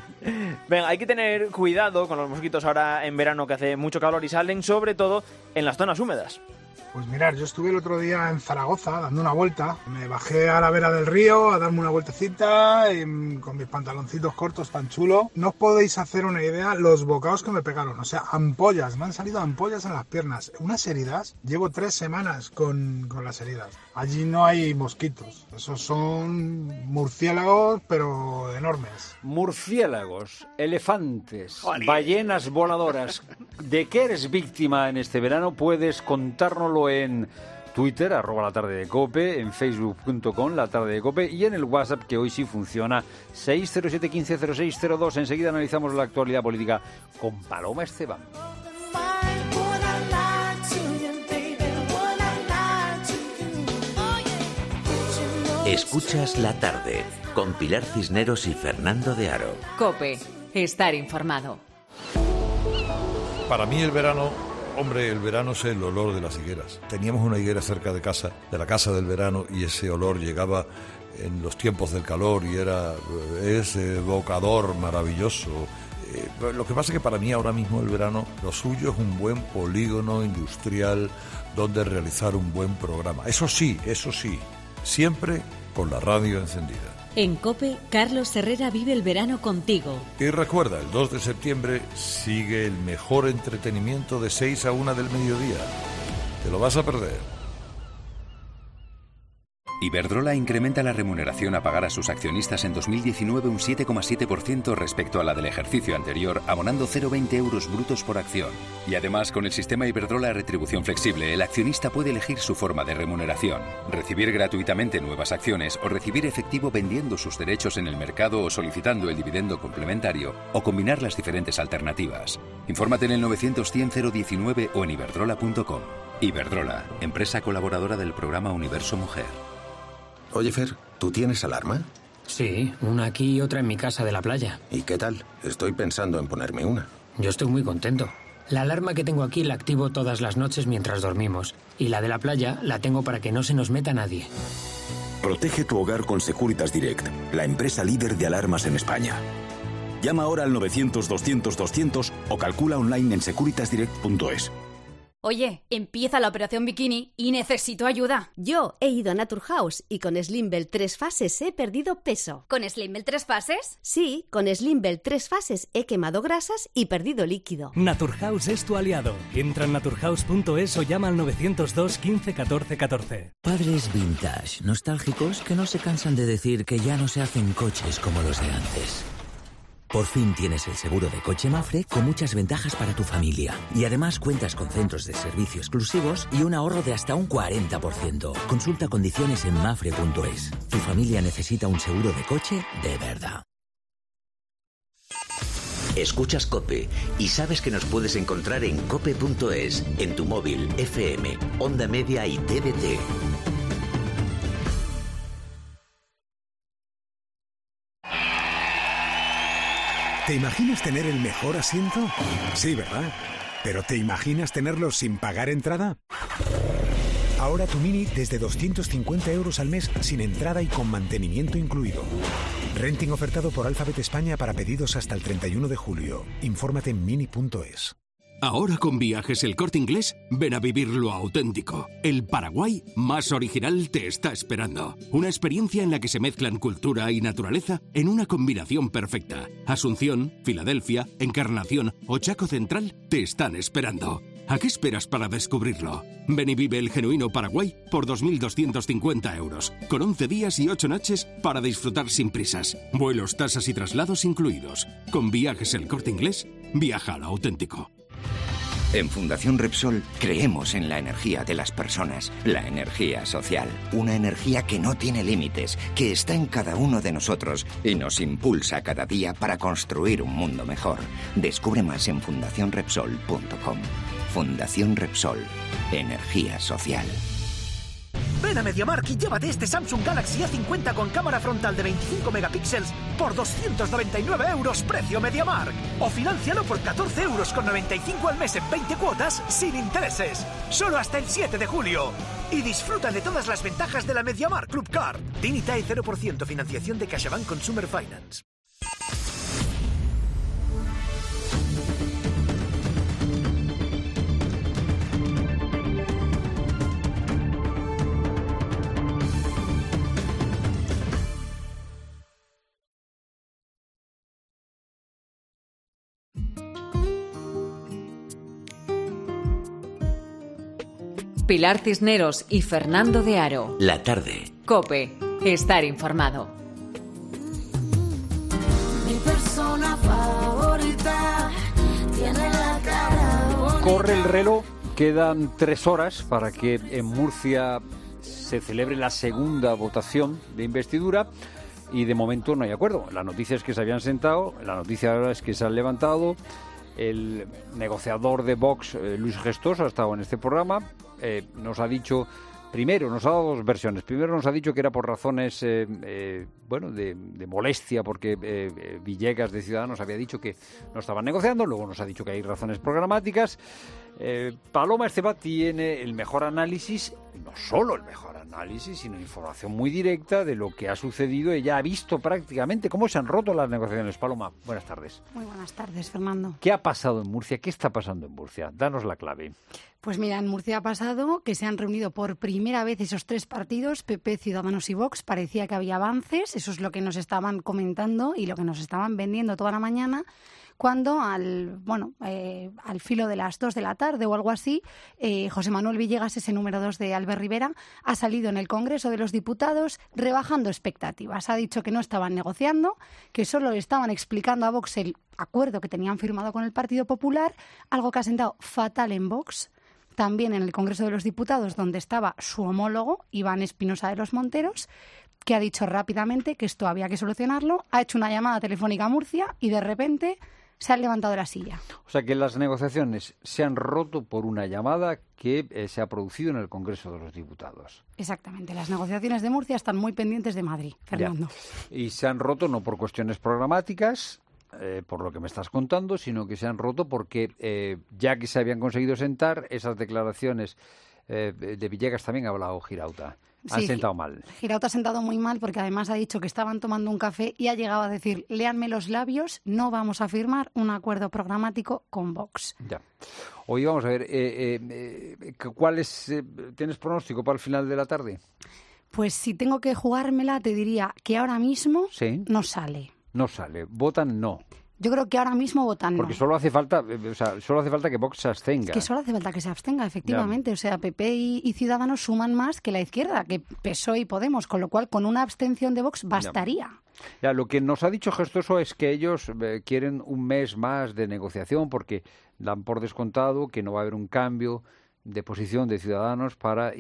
Venga, hay que tener cuidado con los mosquitos ahora en verano, que hace mucho calor y salen sobre todo en las zonas húmedas. Pues mirad, yo estuve el otro día en Zaragoza dando una vuelta. Me bajé a la vera del río a darme una vueltecita con mis pantaloncitos cortos tan chulo. No os podéis hacer una idea los bocados que me pegaron. O sea, ampollas, me han salido ampollas en las piernas. Unas heridas, llevo 3 semanas con las heridas. Allí no hay mosquitos, esos son murciélagos, pero enormes. Murciélagos, elefantes, ¡Joder! ballenas voladoras. ¿De qué eres víctima en este verano? Puedes contárnoslo en Twitter, @latardedecope, en facebook.com, latardedecope, y en el WhatsApp, que hoy sí funciona, 607 15 0602. Enseguida analizamos la actualidad política con Paloma Esteban. Escuchas La Tarde con Pilar Cisneros y Fernando de Aro. COPE, estar informado. Para mí el verano, hombre, el verano es el olor de las higueras. Teníamos una higuera cerca de casa, de la casa del verano, y ese olor llegaba en los tiempos del calor y era ese evocador maravilloso. Lo que pasa es que para mí ahora mismo el verano, lo suyo es un buen polígono industrial donde realizar un buen programa. Eso sí, siempre con la radio encendida. En COPE, Carlos Herrera vive el verano contigo. Y recuerda, el 2 de septiembre sigue el mejor entretenimiento de 6 a 1 del mediodía. ¿Te lo vas a perder? Iberdrola incrementa la remuneración a pagar a sus accionistas en 2019 un 7,7% respecto a la del ejercicio anterior, abonando 0,20 euros brutos por acción. Y además, con el sistema Iberdrola Retribución Flexible, el accionista puede elegir su forma de remuneración, recibir gratuitamente nuevas acciones o recibir efectivo vendiendo sus derechos en el mercado o solicitando el dividendo complementario, o combinar las diferentes alternativas. Infórmate en el 900-100-019 o en iberdrola.com. Iberdrola, empresa colaboradora del programa Universo Mujer. Oye, Fer, ¿tú tienes alarma? Sí, una aquí y otra en mi casa de la playa. ¿Y qué tal? Estoy pensando en ponerme una. Yo estoy muy contento. La alarma que tengo aquí la activo todas las noches mientras dormimos. Y la de la playa la tengo para que no se nos meta nadie. Protege tu hogar con Securitas Direct, la empresa líder de alarmas en España. Llama ahora al 900-200-200 o calcula online en securitasdirect.es. Oye, empieza la operación bikini y necesito ayuda. Yo he ido a Naturhaus y con Slimbell 3 fases he perdido peso. ¿Con Slimbell 3 fases? Sí, con Slimbell 3 fases he quemado grasas y perdido líquido. Naturhaus es tu aliado. Entra en naturhaus.es o llama al 902 15 14 14. Padres vintage, nostálgicos que no se cansan de decir que ya no se hacen coches como los de antes. Por fin tienes el seguro de coche Mapfre con muchas ventajas para tu familia. Y además cuentas con centros de servicio exclusivos y un ahorro de hasta un 40%. Consulta condiciones en mapfre.es. Tu familia necesita un seguro de coche de verdad. Escuchas COPE y sabes que nos puedes encontrar en cope.es, en tu móvil, FM, Onda Media y TDT. ¿Te imaginas tener el mejor asiento? Sí, ¿verdad? ¿Pero te imaginas tenerlo sin pagar entrada? Ahora tu Mini desde 250 euros al mes sin entrada y con mantenimiento incluido. Renting ofertado por Alphabet España para pedidos hasta el 31 de julio. Infórmate en mini.es. Ahora con Viajes El Corte Inglés, ven a vivir lo auténtico. El Paraguay más original te está esperando. Una experiencia en la que se mezclan cultura y naturaleza en una combinación perfecta. Asunción, Filadelfia, Encarnación o Chaco Central te están esperando. ¿A qué esperas para descubrirlo? Ven y vive el genuino Paraguay por 2.250 euros, con 11 días y 8 noches para disfrutar sin prisas. Vuelos, tasas y traslados incluidos. Con Viajes El Corte Inglés, viaja al auténtico. En Fundación Repsol creemos en la energía de las personas, la energía social, una energía que no tiene límites, que está en cada uno de nosotros y nos impulsa cada día para construir un mundo mejor. Descubre más en fundacionrepsol.com. Fundación Repsol, energía social. Ven a MediaMarkt y llévate este Samsung Galaxy A50 con cámara frontal de 25 megapíxeles por 299 euros, precio MediaMarkt. O financialo por 14 euros con 95 al mes en 20 cuotas sin intereses. Solo hasta el 7 de julio. Y disfruta de todas las ventajas de la MediaMarkt Club Card. TINITAE 0% financiación de CaixaBank Consumer Finance. Pilar Cisneros y Fernando de Aro. La tarde. COPE. Estar informado. Mi persona favorita tiene la cara. Corre el reloj. Quedan 3 horas para que en Murcia se celebre la segunda votación de investidura y de momento no hay acuerdo. La noticia es que se habían sentado, la noticia ahora es que se han levantado. El negociador de Vox, Luis Gestoso, ha estado en este programa. Nos ha dicho, primero nos ha dado 2 versiones. Primero nos ha dicho que era por razones de molestia, porque Villegas de Ciudadanos había dicho que no estaban negociando. Luego nos ha dicho que hay razones programáticas. Paloma Esteba tiene el mejor análisis, no solo el mejor análisis, sino información muy directa de lo que ha sucedido. Ella ha visto prácticamente cómo se han roto las negociaciones. Paloma, buenas tardes. Muy buenas tardes, Fernando. ¿Qué ha pasado en Murcia? ¿Qué está pasando en Murcia? Danos la clave. Pues mira, en Murcia ha pasado que se han reunido por primera vez esos 3 partidos, PP, Ciudadanos y Vox. Parecía que había avances, eso es lo que nos estaban comentando y lo que nos estaban vendiendo toda la mañana, cuando al filo de las 2 de la tarde o algo así, José Manuel Villegas, ese número 2 de Albert Rivera, ha salido en el Congreso de los Diputados rebajando expectativas. Ha dicho que no estaban negociando, que solo le estaban explicando a Vox el acuerdo que tenían firmado con el Partido Popular, algo que ha sentado fatal en Vox. También en el Congreso de los Diputados, donde estaba su homólogo, Iván Espinosa de los Monteros, que ha dicho rápidamente que esto había que solucionarlo, ha hecho una llamada telefónica a Murcia y de repente se han levantado de la silla. O sea que las negociaciones se han roto por una llamada que se ha producido en el Congreso de los Diputados. Exactamente. Las negociaciones de Murcia están muy pendientes de Madrid, Fernando. Ya. Y se han roto no por cuestiones programáticas, por lo que me estás contando, sino que se han roto porque ya que se habían conseguido sentar, esas declaraciones de Villegas también ha hablado Girauta. Han sentado mal. Girauta ha sentado muy mal porque además ha dicho que estaban tomando un café y ha llegado a decir, léanme los labios, no vamos a firmar un acuerdo programático con Vox. Ya. Hoy vamos a ver, ¿tienes pronóstico para el final de la tarde? Pues si tengo que jugármela, te diría que ahora mismo no sale. No sale, votan no. Yo creo que ahora mismo votan no. Porque solo hace falta que Vox se abstenga. Es que solo hace falta que se abstenga, efectivamente. Ya. O sea, PP y Ciudadanos suman más que la izquierda, que PSOE y Podemos, con lo cual con una abstención de Vox bastaría. Ya, lo que nos ha dicho Gestoso es que ellos quieren un mes más de negociación porque dan por descontado que no va a haber un cambio de posición de Ciudadanos para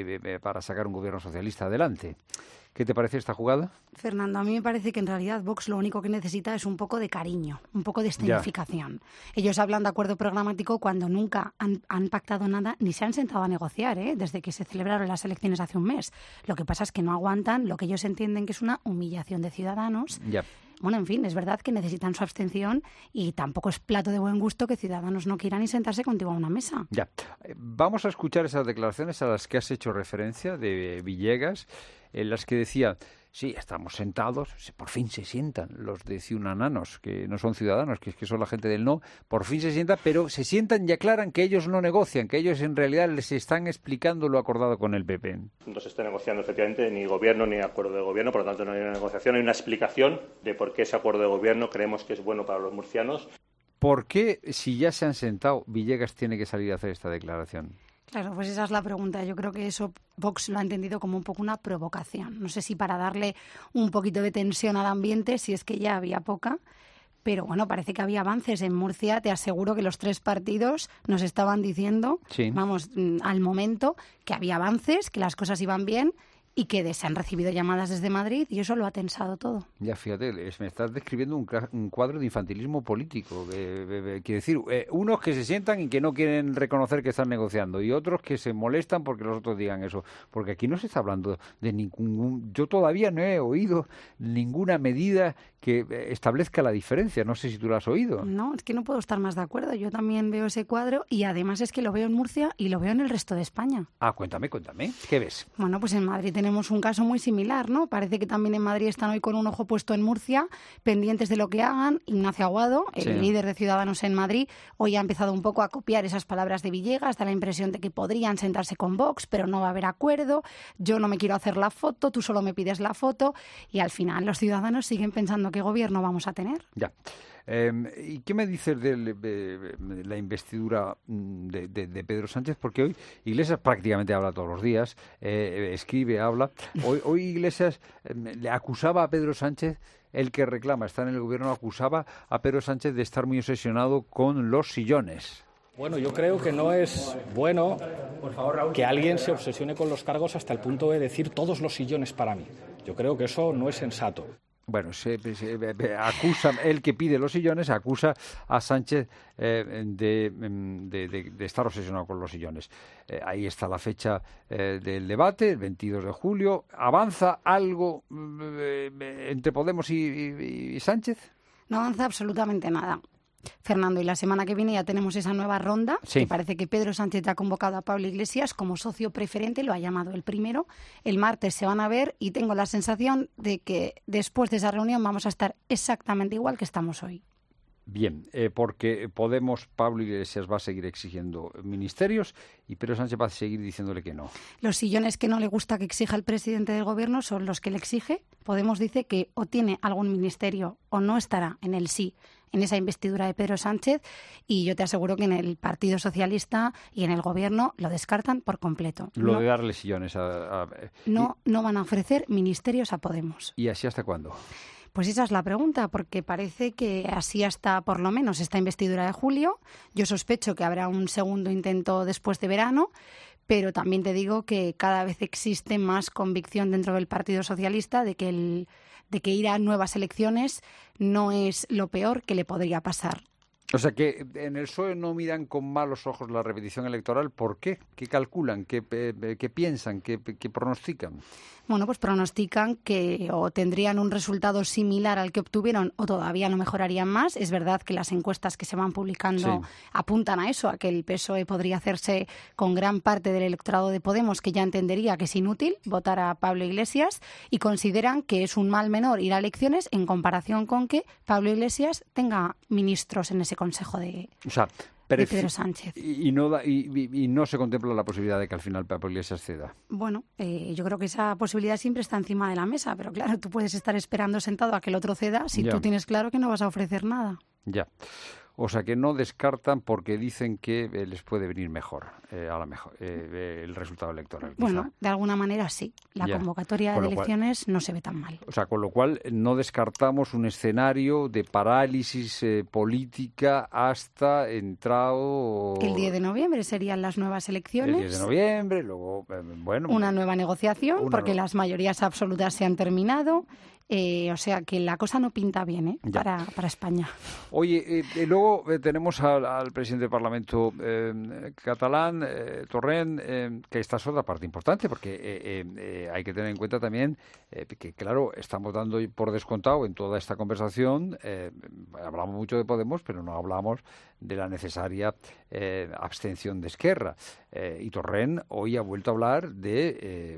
sacar un gobierno socialista adelante. ¿Qué te parece esta jugada? Fernando, a mí me parece que en realidad Vox lo único que necesita es un poco de cariño, un poco de escenificación. Ellos hablan de acuerdo programático cuando nunca han pactado nada ni se han sentado a negociar, desde que se celebraron las elecciones hace un mes. Lo que pasa es que no aguantan lo que ellos entienden que es una humillación de Ciudadanos. Ya. Bueno, en fin, es verdad que necesitan su abstención y tampoco es plato de buen gusto que Ciudadanos no quieran ni sentarse contigo a una mesa. Ya. Vamos a escuchar esas declaraciones a las que has hecho referencia de Villegas, en las que decía, sí, estamos sentados, por fin se sientan los de Ciudadanos, que no son ciudadanos, que son la gente del no, por fin se sientan, pero se sientan y aclaran que ellos no negocian, que ellos en realidad les están explicando lo acordado con el PP. No se está negociando efectivamente ni gobierno ni acuerdo de gobierno, por lo tanto no hay una negociación, hay una explicación de por qué ese acuerdo de gobierno creemos que es bueno para los murcianos. ¿Por qué, si ya se han sentado, Villegas tiene que salir a hacer esta declaración? Claro, pues esa es la pregunta. Yo creo que eso Vox lo ha entendido como un poco una provocación. No sé si para darle un poquito de tensión al ambiente, si es que ya había poca, pero bueno, parece que había avances en Murcia. Te aseguro que los tres partidos nos estaban diciendo, vamos, al momento, que había avances, que las cosas iban bien y que se han recibido llamadas desde Madrid y eso lo ha tensado todo. Ya, fíjate, me estás describiendo un cuadro de infantilismo político. Quiere decir, unos que se sientan y que no quieren reconocer que están negociando y otros que se molestan porque los otros digan eso. Porque aquí no se está hablando de ningún... Yo todavía no he oído ninguna medida que establezca la diferencia. No sé si tú la has oído. No, es que no puedo estar más de acuerdo. Yo también veo ese cuadro y además es que lo veo en Murcia y lo veo en el resto de España. Ah, cuéntame. ¿Qué ves? Bueno, pues en Madrid tenemos un caso muy similar, ¿no? Parece que también en Madrid están hoy con un ojo puesto en Murcia, pendientes de lo que hagan. Ignacio Aguado, el líder de Ciudadanos en Madrid, hoy ha empezado un poco a copiar esas palabras de Villegas, da la impresión de que podrían sentarse con Vox, pero no va a haber acuerdo, yo no me quiero hacer la foto, tú solo me pides la foto, y al final los ciudadanos siguen pensando qué gobierno vamos a tener. Ya. ¿Y qué me dices de la investidura de Pedro Sánchez? Porque hoy Iglesias prácticamente habla todos los días, escribe, habla. Hoy Iglesias le acusaba a Pedro Sánchez, el que reclama estar en el gobierno, acusaba a Pedro Sánchez de estar muy obsesionado con los sillones. Bueno, yo creo que no es bueno que alguien se obsesione con los cargos hasta el punto de decir todos los sillones para mí. Yo creo que eso no es sensato. Bueno, se acusa, el que pide los sillones, acusa a Sánchez de estar obsesionado con los sillones. Ahí está la fecha del debate, el 22 de julio. ¿Avanza algo entre Podemos y Sánchez? No avanza absolutamente nada. Fernando, y la semana que viene ya tenemos esa nueva ronda, que parece que Pedro Sánchez ha convocado a Pablo Iglesias como socio preferente, lo ha llamado el primero. El martes se van a ver y tengo la sensación de que después de esa reunión vamos a estar exactamente igual que estamos hoy. Bien, porque Podemos, Pablo Iglesias va a seguir exigiendo ministerios y Pedro Sánchez va a seguir diciéndole que no. Los sillones que no le gusta que exija el presidente del gobierno son los que le exige. Podemos dice que o tiene algún ministerio o no estará en el sí en esa investidura de Pedro Sánchez, y yo te aseguro que en el Partido Socialista y en el Gobierno lo descartan por completo. Lo de darle sillones no van a ofrecer ministerios a Podemos. ¿Y así hasta cuándo? Pues esa es la pregunta, porque parece que así hasta por lo menos esta investidura de julio. Yo sospecho que habrá un segundo intento después de verano, pero también te digo que cada vez existe más convicción dentro del Partido Socialista de que ir a nuevas elecciones no es lo peor que le podría pasar. O sea, que en el PSOE no miran con malos ojos la repetición electoral. ¿Por qué? ¿Qué calculan? ¿Qué piensan? ¿Qué pronostican? Bueno, pues pronostican que o tendrían un resultado similar al que obtuvieron o todavía lo mejorarían más. Es verdad que las encuestas que se van publicando apuntan a eso, a que el PSOE podría hacerse con gran parte del electorado de Podemos, que ya entendería que es inútil votar a Pablo Iglesias, y consideran que es un mal menor ir a elecciones en comparación con que Pablo Iglesias tenga ministros en ese consejo de Pedro Sánchez. Y no se contempla la posibilidad de que al final Pablo Iglesias ceda. Bueno, yo creo que esa posibilidad siempre está encima de la mesa, pero claro, tú puedes estar esperando sentado a que el otro ceda si tú tienes claro que no vas a ofrecer nada. Ya. O sea, que no descartan porque dicen que les puede venir mejor, el resultado electoral. Quizá. Bueno, de alguna manera sí. La convocatoria de elecciones no se ve tan mal. O sea, con lo cual no descartamos un escenario de parálisis política hasta entrado... El 10 de noviembre serían las nuevas elecciones. El 10 de noviembre, luego, una nueva negociación, porque las mayorías absolutas se han terminado. O sea que la cosa no pinta bien para España. Oye, luego tenemos al presidente del Parlamento catalán, Torrent, que esta es otra parte importante, porque hay que tener en cuenta también que, claro, estamos dando por descontado en toda esta conversación, hablamos mucho de Podemos, pero no hablamos de la necesaria abstención de Esquerra. Y Torrent hoy ha vuelto a hablar de,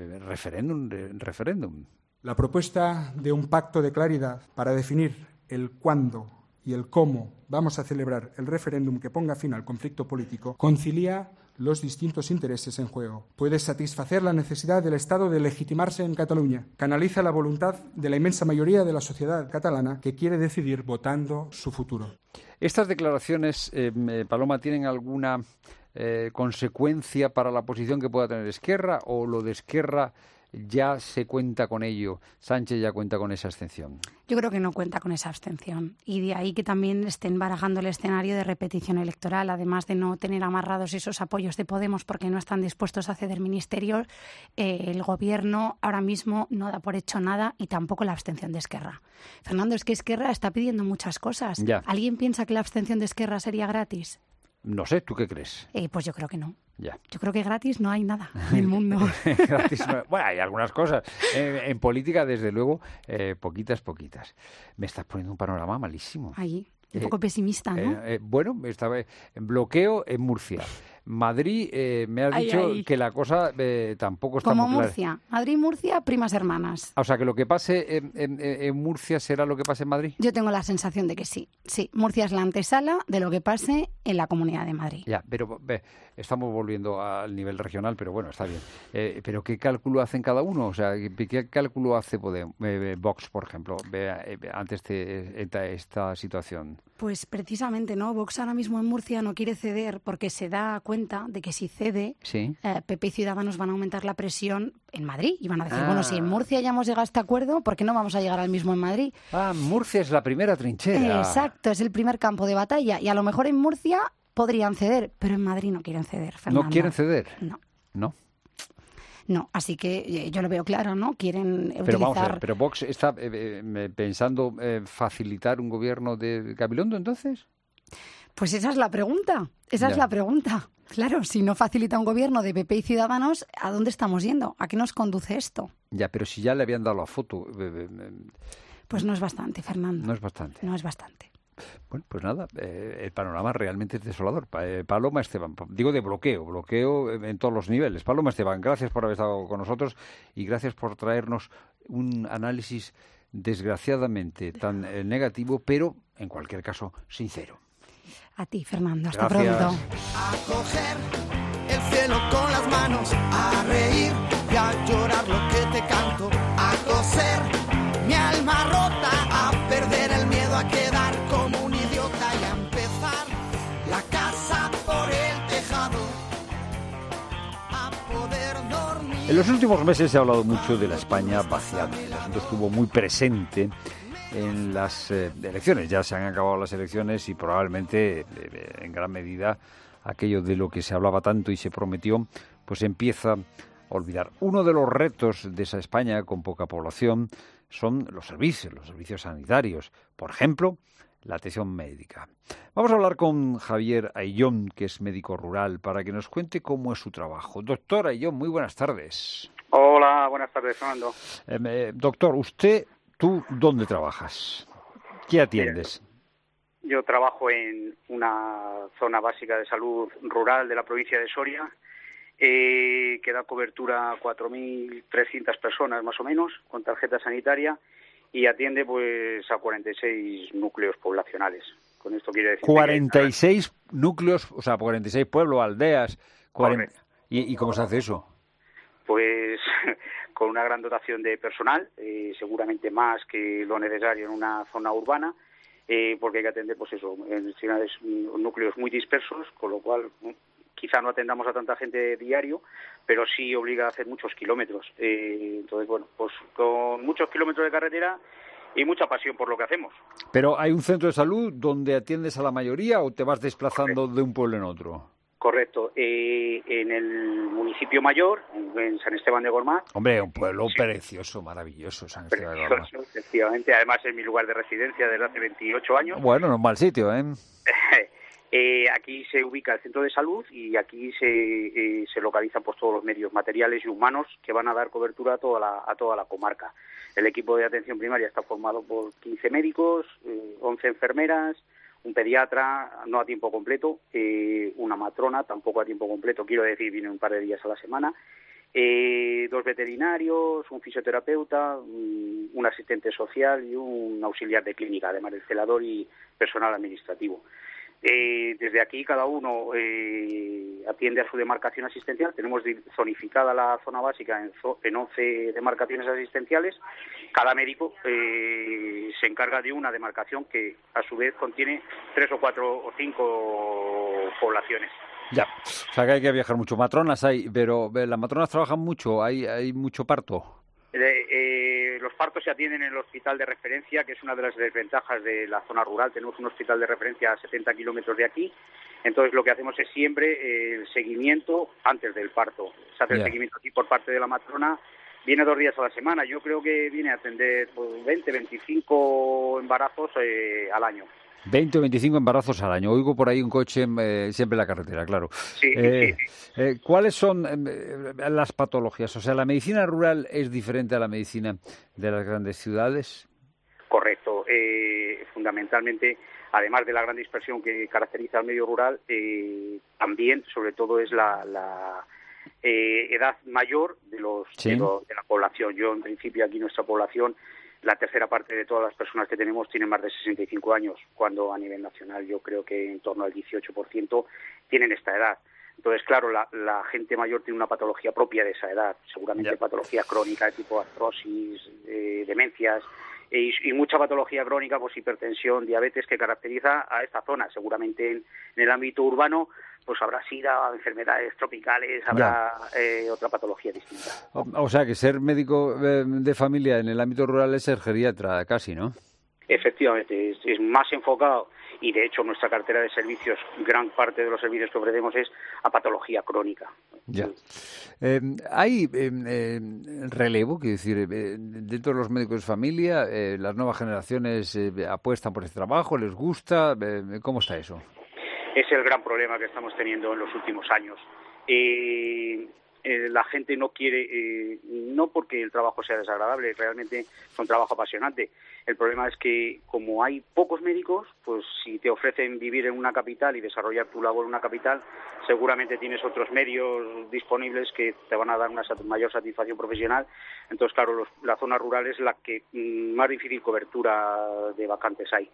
referéndum. La propuesta de un pacto de claridad para definir el cuándo y el cómo vamos a celebrar el referéndum que ponga fin al conflicto político concilia los distintos intereses en juego. Puede satisfacer la necesidad del Estado de legitimarse en Cataluña. Canaliza la voluntad de la inmensa mayoría de la sociedad catalana que quiere decidir votando su futuro. ¿Estas declaraciones, Paloma, tienen alguna consecuencia para la posición que pueda tener Esquerra, o lo de Esquerra ya se cuenta con ello? Sánchez ya cuenta con esa abstención. Yo creo que no cuenta con esa abstención, y de ahí que también estén barajando el escenario de repetición electoral, además de no tener amarrados esos apoyos de Podemos porque no están dispuestos a ceder ministerios. El Gobierno ahora mismo no da por hecho nada, y tampoco la abstención de Esquerra. Fernando, es que Esquerra está pidiendo muchas cosas. Ya. ¿Alguien piensa que la abstención de Esquerra sería gratis? No sé, ¿tú qué crees? Pues yo creo que no. Ya. Yo creo que gratis no hay nada en el mundo. Gratis no. Bueno, hay algunas cosas. En política, desde luego, poquitas. Me estás poniendo un panorama malísimo. Ahí, un poco pesimista, ¿no? Estaba en bloqueo en Murcia. Madrid, me has dicho que la cosa tampoco está muy clara. Como Murcia. Madrid y Murcia, primas hermanas. O sea, que lo que pase en Murcia será lo que pase en Madrid. Yo tengo la sensación de que sí. Sí, Murcia es la antesala de lo que pase en la Comunidad de Madrid. Ya, pero estamos volviendo al nivel regional, pero bueno, está bien. ¿Pero qué cálculo hacen cada uno? O sea, ¿qué cálculo hace Vox, por ejemplo, ante esta situación? Pues precisamente, ¿no? Vox ahora mismo en Murcia no quiere ceder porque se da cuenta de que si cede, PP y Ciudadanos van a aumentar la presión en Madrid y van a decir, bueno, si en Murcia ya hemos llegado a este acuerdo, ¿por qué no vamos a llegar al mismo en Madrid? Murcia es la primera trinchera. Exacto, es el primer campo de batalla, y a lo mejor en Murcia podrían ceder, pero en Madrid no quieren ceder, Fernando. ¿No quieren ceder? No. No, así que yo lo veo claro, ¿no? Quieren utilizar... Pero vamos a ver, ¿pero Vox está pensando facilitar un gobierno de Gabilondo, entonces? Pues esa es la pregunta, es la pregunta. Claro, si no facilita un gobierno de PP y Ciudadanos, ¿a dónde estamos yendo? ¿A qué nos conduce esto? Ya, pero si ya le habían dado la foto... Pues no es bastante, Fernando. No es bastante. No es bastante. Bueno, pues nada, el panorama realmente es desolador. Paloma Esteban, digo de bloqueo en todos los niveles. Paloma Esteban, gracias por haber estado con nosotros y gracias por traernos un análisis desgraciadamente tan negativo, pero en cualquier caso, sincero. A ti, Fernando. Hasta Gracias. pronto. A coger el cielo con las manos, a reír y a llorar lo que te canto, a coser mi alma rota, a perder el miedo a quedar como un idiota y a empezar la casa por el tejado, a poder dormir. En los últimos meses se ha hablado mucho de la España vaciada. El asunto estuvo muy presente en las elecciones. Ya se han acabado las elecciones y probablemente en gran medida aquello de lo que se hablaba tanto y se prometió pues empieza a olvidar. Uno de los retos de esa España con poca población son los servicios sanitarios. Por ejemplo, la atención médica. Vamos a hablar con Javier Ayllón, que es médico rural, para que nos cuente cómo es su trabajo. Doctor Ayllón, muy buenas tardes. Hola, buenas tardes, Fernando. Doctor, ¿tú dónde trabajas? ¿Qué atiendes? Yo trabajo en una zona básica de salud rural de la provincia de Soria, que da cobertura a 4.300 personas más o menos con tarjeta sanitaria y atiende pues a 46 núcleos poblacionales. Con esto quiere decir 46 núcleos, o sea, 46 pueblos, aldeas. ¿Y cómo se hace eso? Pues con una gran dotación de personal, seguramente más que lo necesario en una zona urbana, porque hay que atender, pues eso, en ciudades, núcleos muy dispersos, con lo cual quizá no atendamos a tanta gente diario, pero sí obliga a hacer muchos kilómetros. Entonces, bueno, pues con muchos kilómetros de carretera y mucha pasión por lo que hacemos. ¿Pero hay un centro de salud donde atiendes a la mayoría o te vas desplazando de un pueblo en otro? Correcto. En el municipio mayor, en San Esteban de Gormaz. Hombre, un pueblo precioso, maravilloso, San Esteban de Gormaz. Efectivamente, además es mi lugar de residencia desde hace 28 años. Bueno, no es mal sitio, ¿eh? Aquí se ubica el centro de salud y aquí se localizan pues todos los medios materiales y humanos que van a dar cobertura a toda la comarca. El equipo de atención primaria está formado por 15 médicos, 11 enfermeras, un pediatra no a tiempo completo, una matrona tampoco a tiempo completo, quiero decir, viene un par de días a la semana, 2 veterinarios, un fisioterapeuta, un asistente social y un auxiliar de clínica, además del celador y personal administrativo. Desde aquí cada uno atiende a su demarcación asistencial. Tenemos zonificada la zona básica en 11 demarcaciones asistenciales. Cada médico se encarga de una demarcación que a su vez contiene 3 o 4 o 5 poblaciones. Ya, o sea que hay que viajar mucho. Matronas hay, pero las matronas trabajan mucho, hay mucho parto. Los partos se atienden en el hospital de referencia, que es una de las desventajas de la zona rural. Tenemos un hospital de referencia a 70 kilómetros de aquí. Entonces lo que hacemos es siempre el seguimiento antes del parto. Se hace el seguimiento aquí por parte de la matrona. Viene 2 días a la semana. Yo creo que viene a atender pues, 20, 25 embarazos al año. 20 o 25 embarazos al año. Oigo por ahí un coche siempre en la carretera, claro. Sí. ¿Cuáles son las patologías? O sea, ¿la medicina rural es diferente a la medicina de las grandes ciudades? Correcto. Fundamentalmente, además de la gran dispersión que caracteriza al medio rural, también, sobre todo, es la edad mayor de la población. Yo, en principio, aquí nuestra población, la tercera parte de todas las personas que tenemos tienen más de 65 años, cuando a nivel nacional yo creo que en torno al 18% tienen esta edad. Entonces, claro, la gente mayor tiene una patología propia de esa edad, seguramente patología crónica de tipo artrosis, demencias y mucha patología crónica, pues hipertensión, diabetes, que caracteriza a esta zona. Seguramente en el ámbito urbano pues habrá sida, enfermedades tropicales, habrá otra patología distinta. O sea que ser médico de familia en el ámbito rural es ser geriatra casi, ¿no? Efectivamente, es más enfocado y de hecho nuestra cartera de servicios, gran parte de los servicios que ofrecemos es a patología crónica. Ya. ¿Hay relevo? Quiero decir, dentro de los médicos de familia, las nuevas generaciones apuestan por este trabajo, ¿les gusta? ¿Cómo está eso? Es el gran problema que estamos teniendo en los últimos años. La gente no quiere, no porque el trabajo sea desagradable, realmente es un trabajo apasionante. El problema es que como hay pocos médicos, pues si te ofrecen vivir en una capital y desarrollar tu labor en una capital, seguramente tienes otros medios disponibles que te van a dar una mayor satisfacción profesional. Entonces, claro, la zona rural es la que más difícil cobertura de vacantes hay.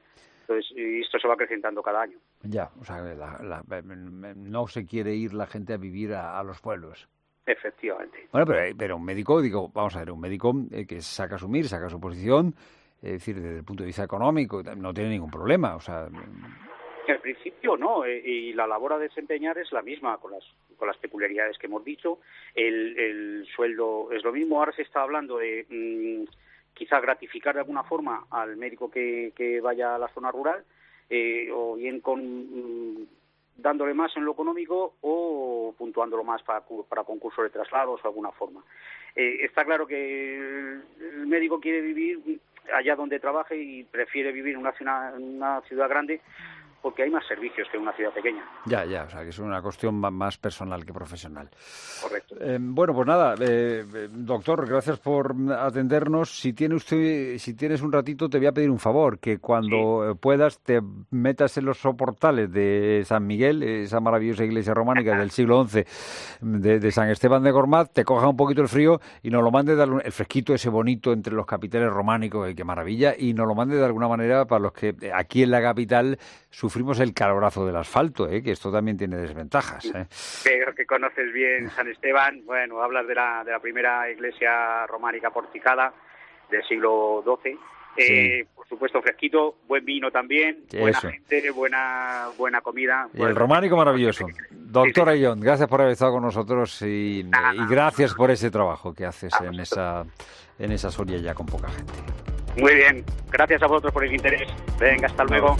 Entonces, esto se va acrecentando cada año. Ya, o sea, no se quiere ir la gente a vivir a los pueblos. Efectivamente. Bueno, pero un médico, vamos a ver, un médico que saca su posición, es decir, desde el punto de vista económico, no tiene ningún problema, o sea... En principio no, y la labor a desempeñar es la misma, con las peculiaridades que hemos dicho. El sueldo es lo mismo. Ahora se está hablando de quizá gratificar de alguna forma al médico que vaya a la zona rural, o bien dándole más en lo económico o puntuándolo más para concursos de traslados o alguna forma. Está claro que el médico quiere vivir allá donde trabaje y prefiere vivir en una ciudad grande, porque hay más servicios que en una ciudad pequeña. Ya, o sea, que es una cuestión más personal que profesional. Correcto. Bueno, pues nada, doctor, gracias por atendernos. Si tienes un ratito, te voy a pedir un favor, que cuando puedas te metas en los soportales de San Miguel, esa maravillosa iglesia románica del siglo XI, de San Esteban de Gormaz, te coja un poquito el frío y nos lo mande el fresquito ese bonito entre los capiteles románicos, qué maravilla, y nos lo mande de alguna manera para los que aquí en la capital sufrimos el calorazo del asfalto, que esto también tiene desventajas. Veo que conoces bien San Esteban. Bueno, hablas de la primera iglesia románica porticada del siglo XII. Sí. Por supuesto, fresquito, buen vino también, buena gente, buena comida. Y el románico maravilloso. Doctor Ayllón, gracias por haber estado con nosotros y gracias por ese trabajo que haces en esa Soria ya con poca gente. Muy bien, gracias a vosotros por el interés. Venga, hasta luego.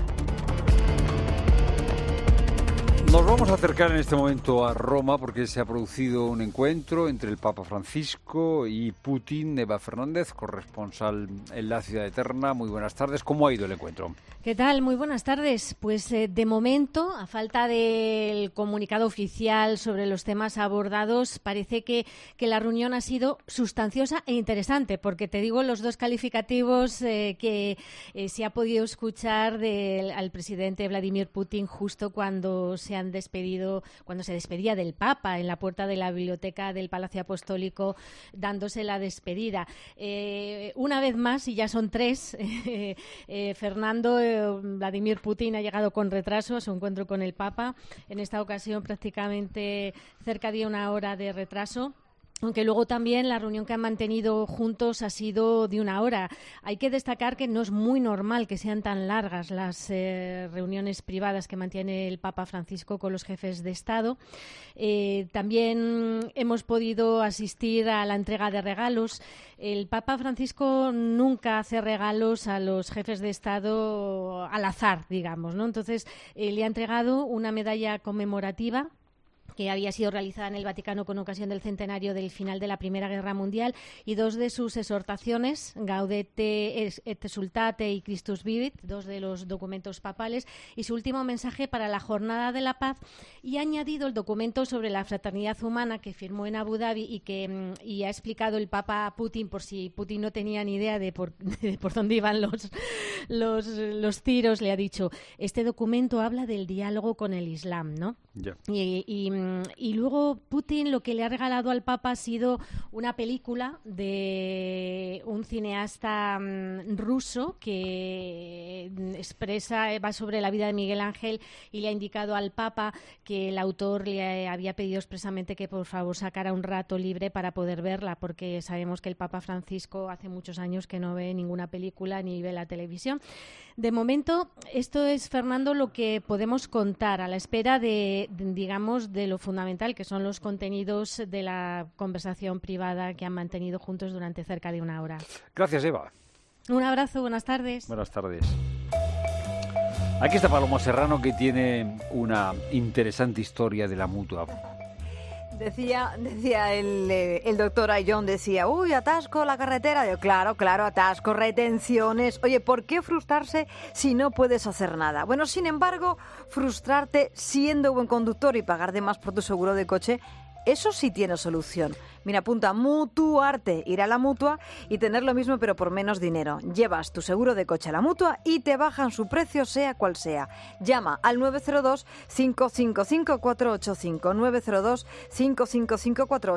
Nos vamos a acercar en este momento a Roma porque se ha producido un encuentro entre el Papa Francisco y Putin. Eva Fernández, corresponsal en la Ciudad Eterna. Muy buenas tardes. ¿Cómo ha ido el encuentro? ¿Qué tal? Muy buenas tardes. Pues de momento, a falta del comunicado oficial sobre los temas abordados, parece que la reunión ha sido sustanciosa e interesante, porque te digo los dos calificativos que se ha podido escuchar al presidente Vladimir Putin justo cuando se despedía del Papa en la puerta de la biblioteca del Palacio Apostólico, dándose la despedida. Una vez más, y ya son tres, Vladimir Putin ha llegado con retraso a su encuentro con el Papa. En esta ocasión prácticamente cerca de una hora de retraso. Aunque luego también la reunión que han mantenido juntos ha sido de una hora. Hay que destacar que no es muy normal que sean tan largas las reuniones privadas que mantiene el Papa Francisco con los jefes de Estado. También hemos podido asistir a la entrega de regalos. El Papa Francisco nunca hace regalos a los jefes de Estado al azar, digamos, ¿no? Entonces, le ha entregado una medalla conmemorativa que había sido realizada en el Vaticano con ocasión del centenario del final de la Primera Guerra Mundial, y dos de sus exhortaciones, Gaudete et Exsultate y Christus Vivit, dos de los documentos papales, y su último mensaje para la Jornada de la Paz, y ha añadido el documento sobre la fraternidad humana que firmó en Abu Dhabi y ha explicado el Papa a Putin, por si Putin no tenía ni idea de por dónde iban los tiros, le ha dicho, este documento habla del diálogo con el Islam, ¿no? Yeah. Y luego Putin lo que le ha regalado al Papa ha sido una película de un cineasta ruso que va sobre la vida de Miguel Ángel, y le ha indicado al Papa que el autor le había pedido expresamente que por favor sacara un rato libre para poder verla, porque sabemos que el Papa Francisco hace muchos años que no ve ninguna película ni ve la televisión. De momento, esto es, Fernando, lo que podemos contar a la espera de lo fundamental, que son los contenidos de la conversación privada que han mantenido juntos durante cerca de una hora. Gracias, Eva. Un abrazo, buenas tardes. Buenas tardes. Aquí está Paloma Serrano, que tiene una interesante historia de la Mutua. Decía el doctor Ayllón, decía, atasco la carretera. Yo, claro, atasco, retenciones. Oye, ¿por qué frustrarse si no puedes hacer nada? Bueno, sin embargo, frustrarte siendo buen conductor y pagar de más por tu seguro de coche, eso sí tiene solución. Mira, apunta, Mutuarte, ir a la Mutua y tener lo mismo pero por menos dinero. Llevas tu seguro de coche a la Mutua y te bajan su precio sea cual sea. Llama al 902-555-485,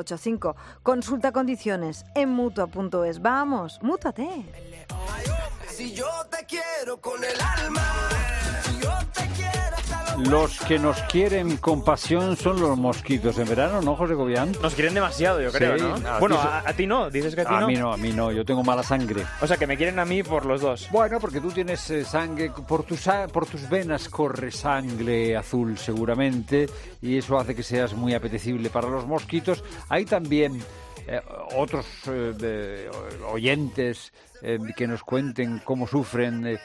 902-555-485. Consulta condiciones en Mutua.es. Vamos, mútuate. Si yo te quiero con el alma, si yo te quiero hasta los... Los que nos quieren con pasión son los mosquitos en verano, ¿no, José Gobián? Nos quieren demasiado, yo creo, Sí, ¿no? Bueno, a ti no, dices que a ti no. A mí no, yo tengo mala sangre. O sea, que me quieren a mí por los dos. Bueno, porque tú tienes sangre, por tus venas corre sangre azul seguramente, y eso hace que seas muy apetecible para los mosquitos. Hay también otros oyentes que nos cuenten cómo sufren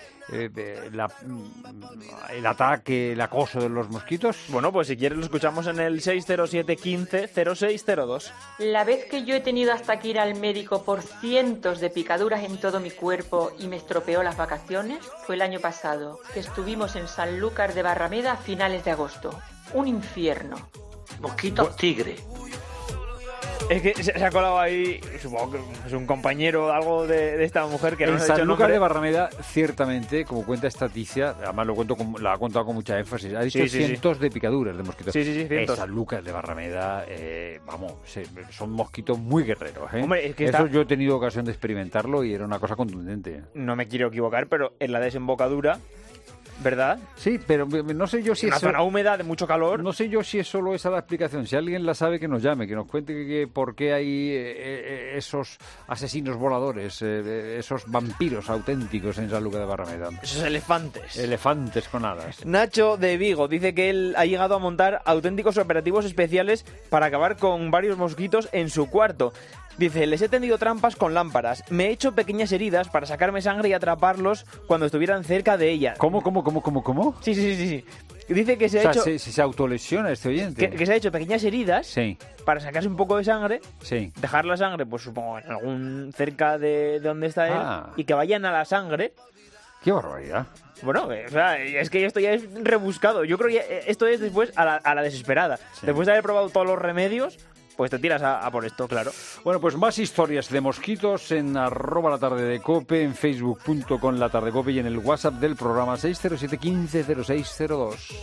el ataque, el acoso de los mosquitos. Bueno, pues si quieres lo escuchamos en el 607 15 0602. La vez que yo he tenido hasta que ir al médico por cientos de picaduras en todo mi cuerpo y me estropeó las vacaciones fue el año pasado, que estuvimos en Sanlúcar de Barrameda a finales de agosto. Un infierno. Mosquitos tigre. Es que se ha colado ahí, supongo que es un compañero o algo de esta mujer que no en nos ha dicho Sanlúcar nombre. de Barrameda, ciertamente, como cuenta esta Ticia, además la ha contado con mucha énfasis, ha dicho cientos de picaduras de mosquitos. Sí, cientos. En Sanlúcar de Barrameda, son mosquitos muy guerreros. Hombre, es que eso yo he tenido ocasión de experimentarlo y era una cosa contundente. No me quiero equivocar, pero en la desembocadura, ¿verdad? Sí, pero no sé yo si es una zona húmeda de mucho calor. No sé yo si es solo esa la explicación. Si alguien la sabe, que nos llame, que nos cuente por qué hay esos asesinos voladores, esos vampiros auténticos en Sanlúcar de Barrameda. Esos elefantes. Elefantes con alas. Nacho de Vigo dice que él ha llegado a montar auténticos operativos especiales para acabar con varios mosquitos en su cuarto. Dice, les he tendido trampas con lámparas. Me he hecho pequeñas heridas para sacarme sangre y atraparlos cuando estuvieran cerca de ella. ¿Cómo? Sí. Dice que se ha hecho... se autolesiona este oyente. Que se ha hecho pequeñas heridas para sacarse un poco de sangre, dejar la sangre, pues supongo, en algún cerca de donde está él, y que vayan a la sangre. ¡Qué barbaridad! Bueno, o sea, es que esto ya es rebuscado. Yo creo que esto es después a la desesperada. Sí. Después de haber probado todos los remedios, pues te tiras a por esto, claro. Bueno, pues más historias de mosquitos en @latardedecope, en facebook.com latardecope y en el WhatsApp del programa 607 15 0602.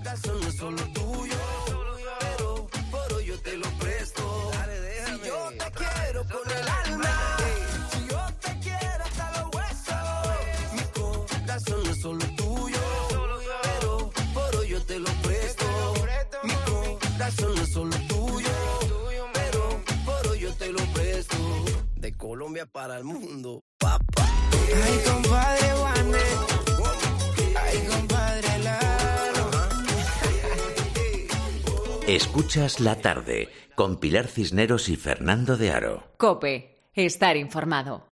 Colombia para el mundo, papá. Ay, compadre Juanes. Ay, compadre Lalo. Escuchas La Tarde con Pilar Cisneros y Fernando de Aro. COPE. Estar informado.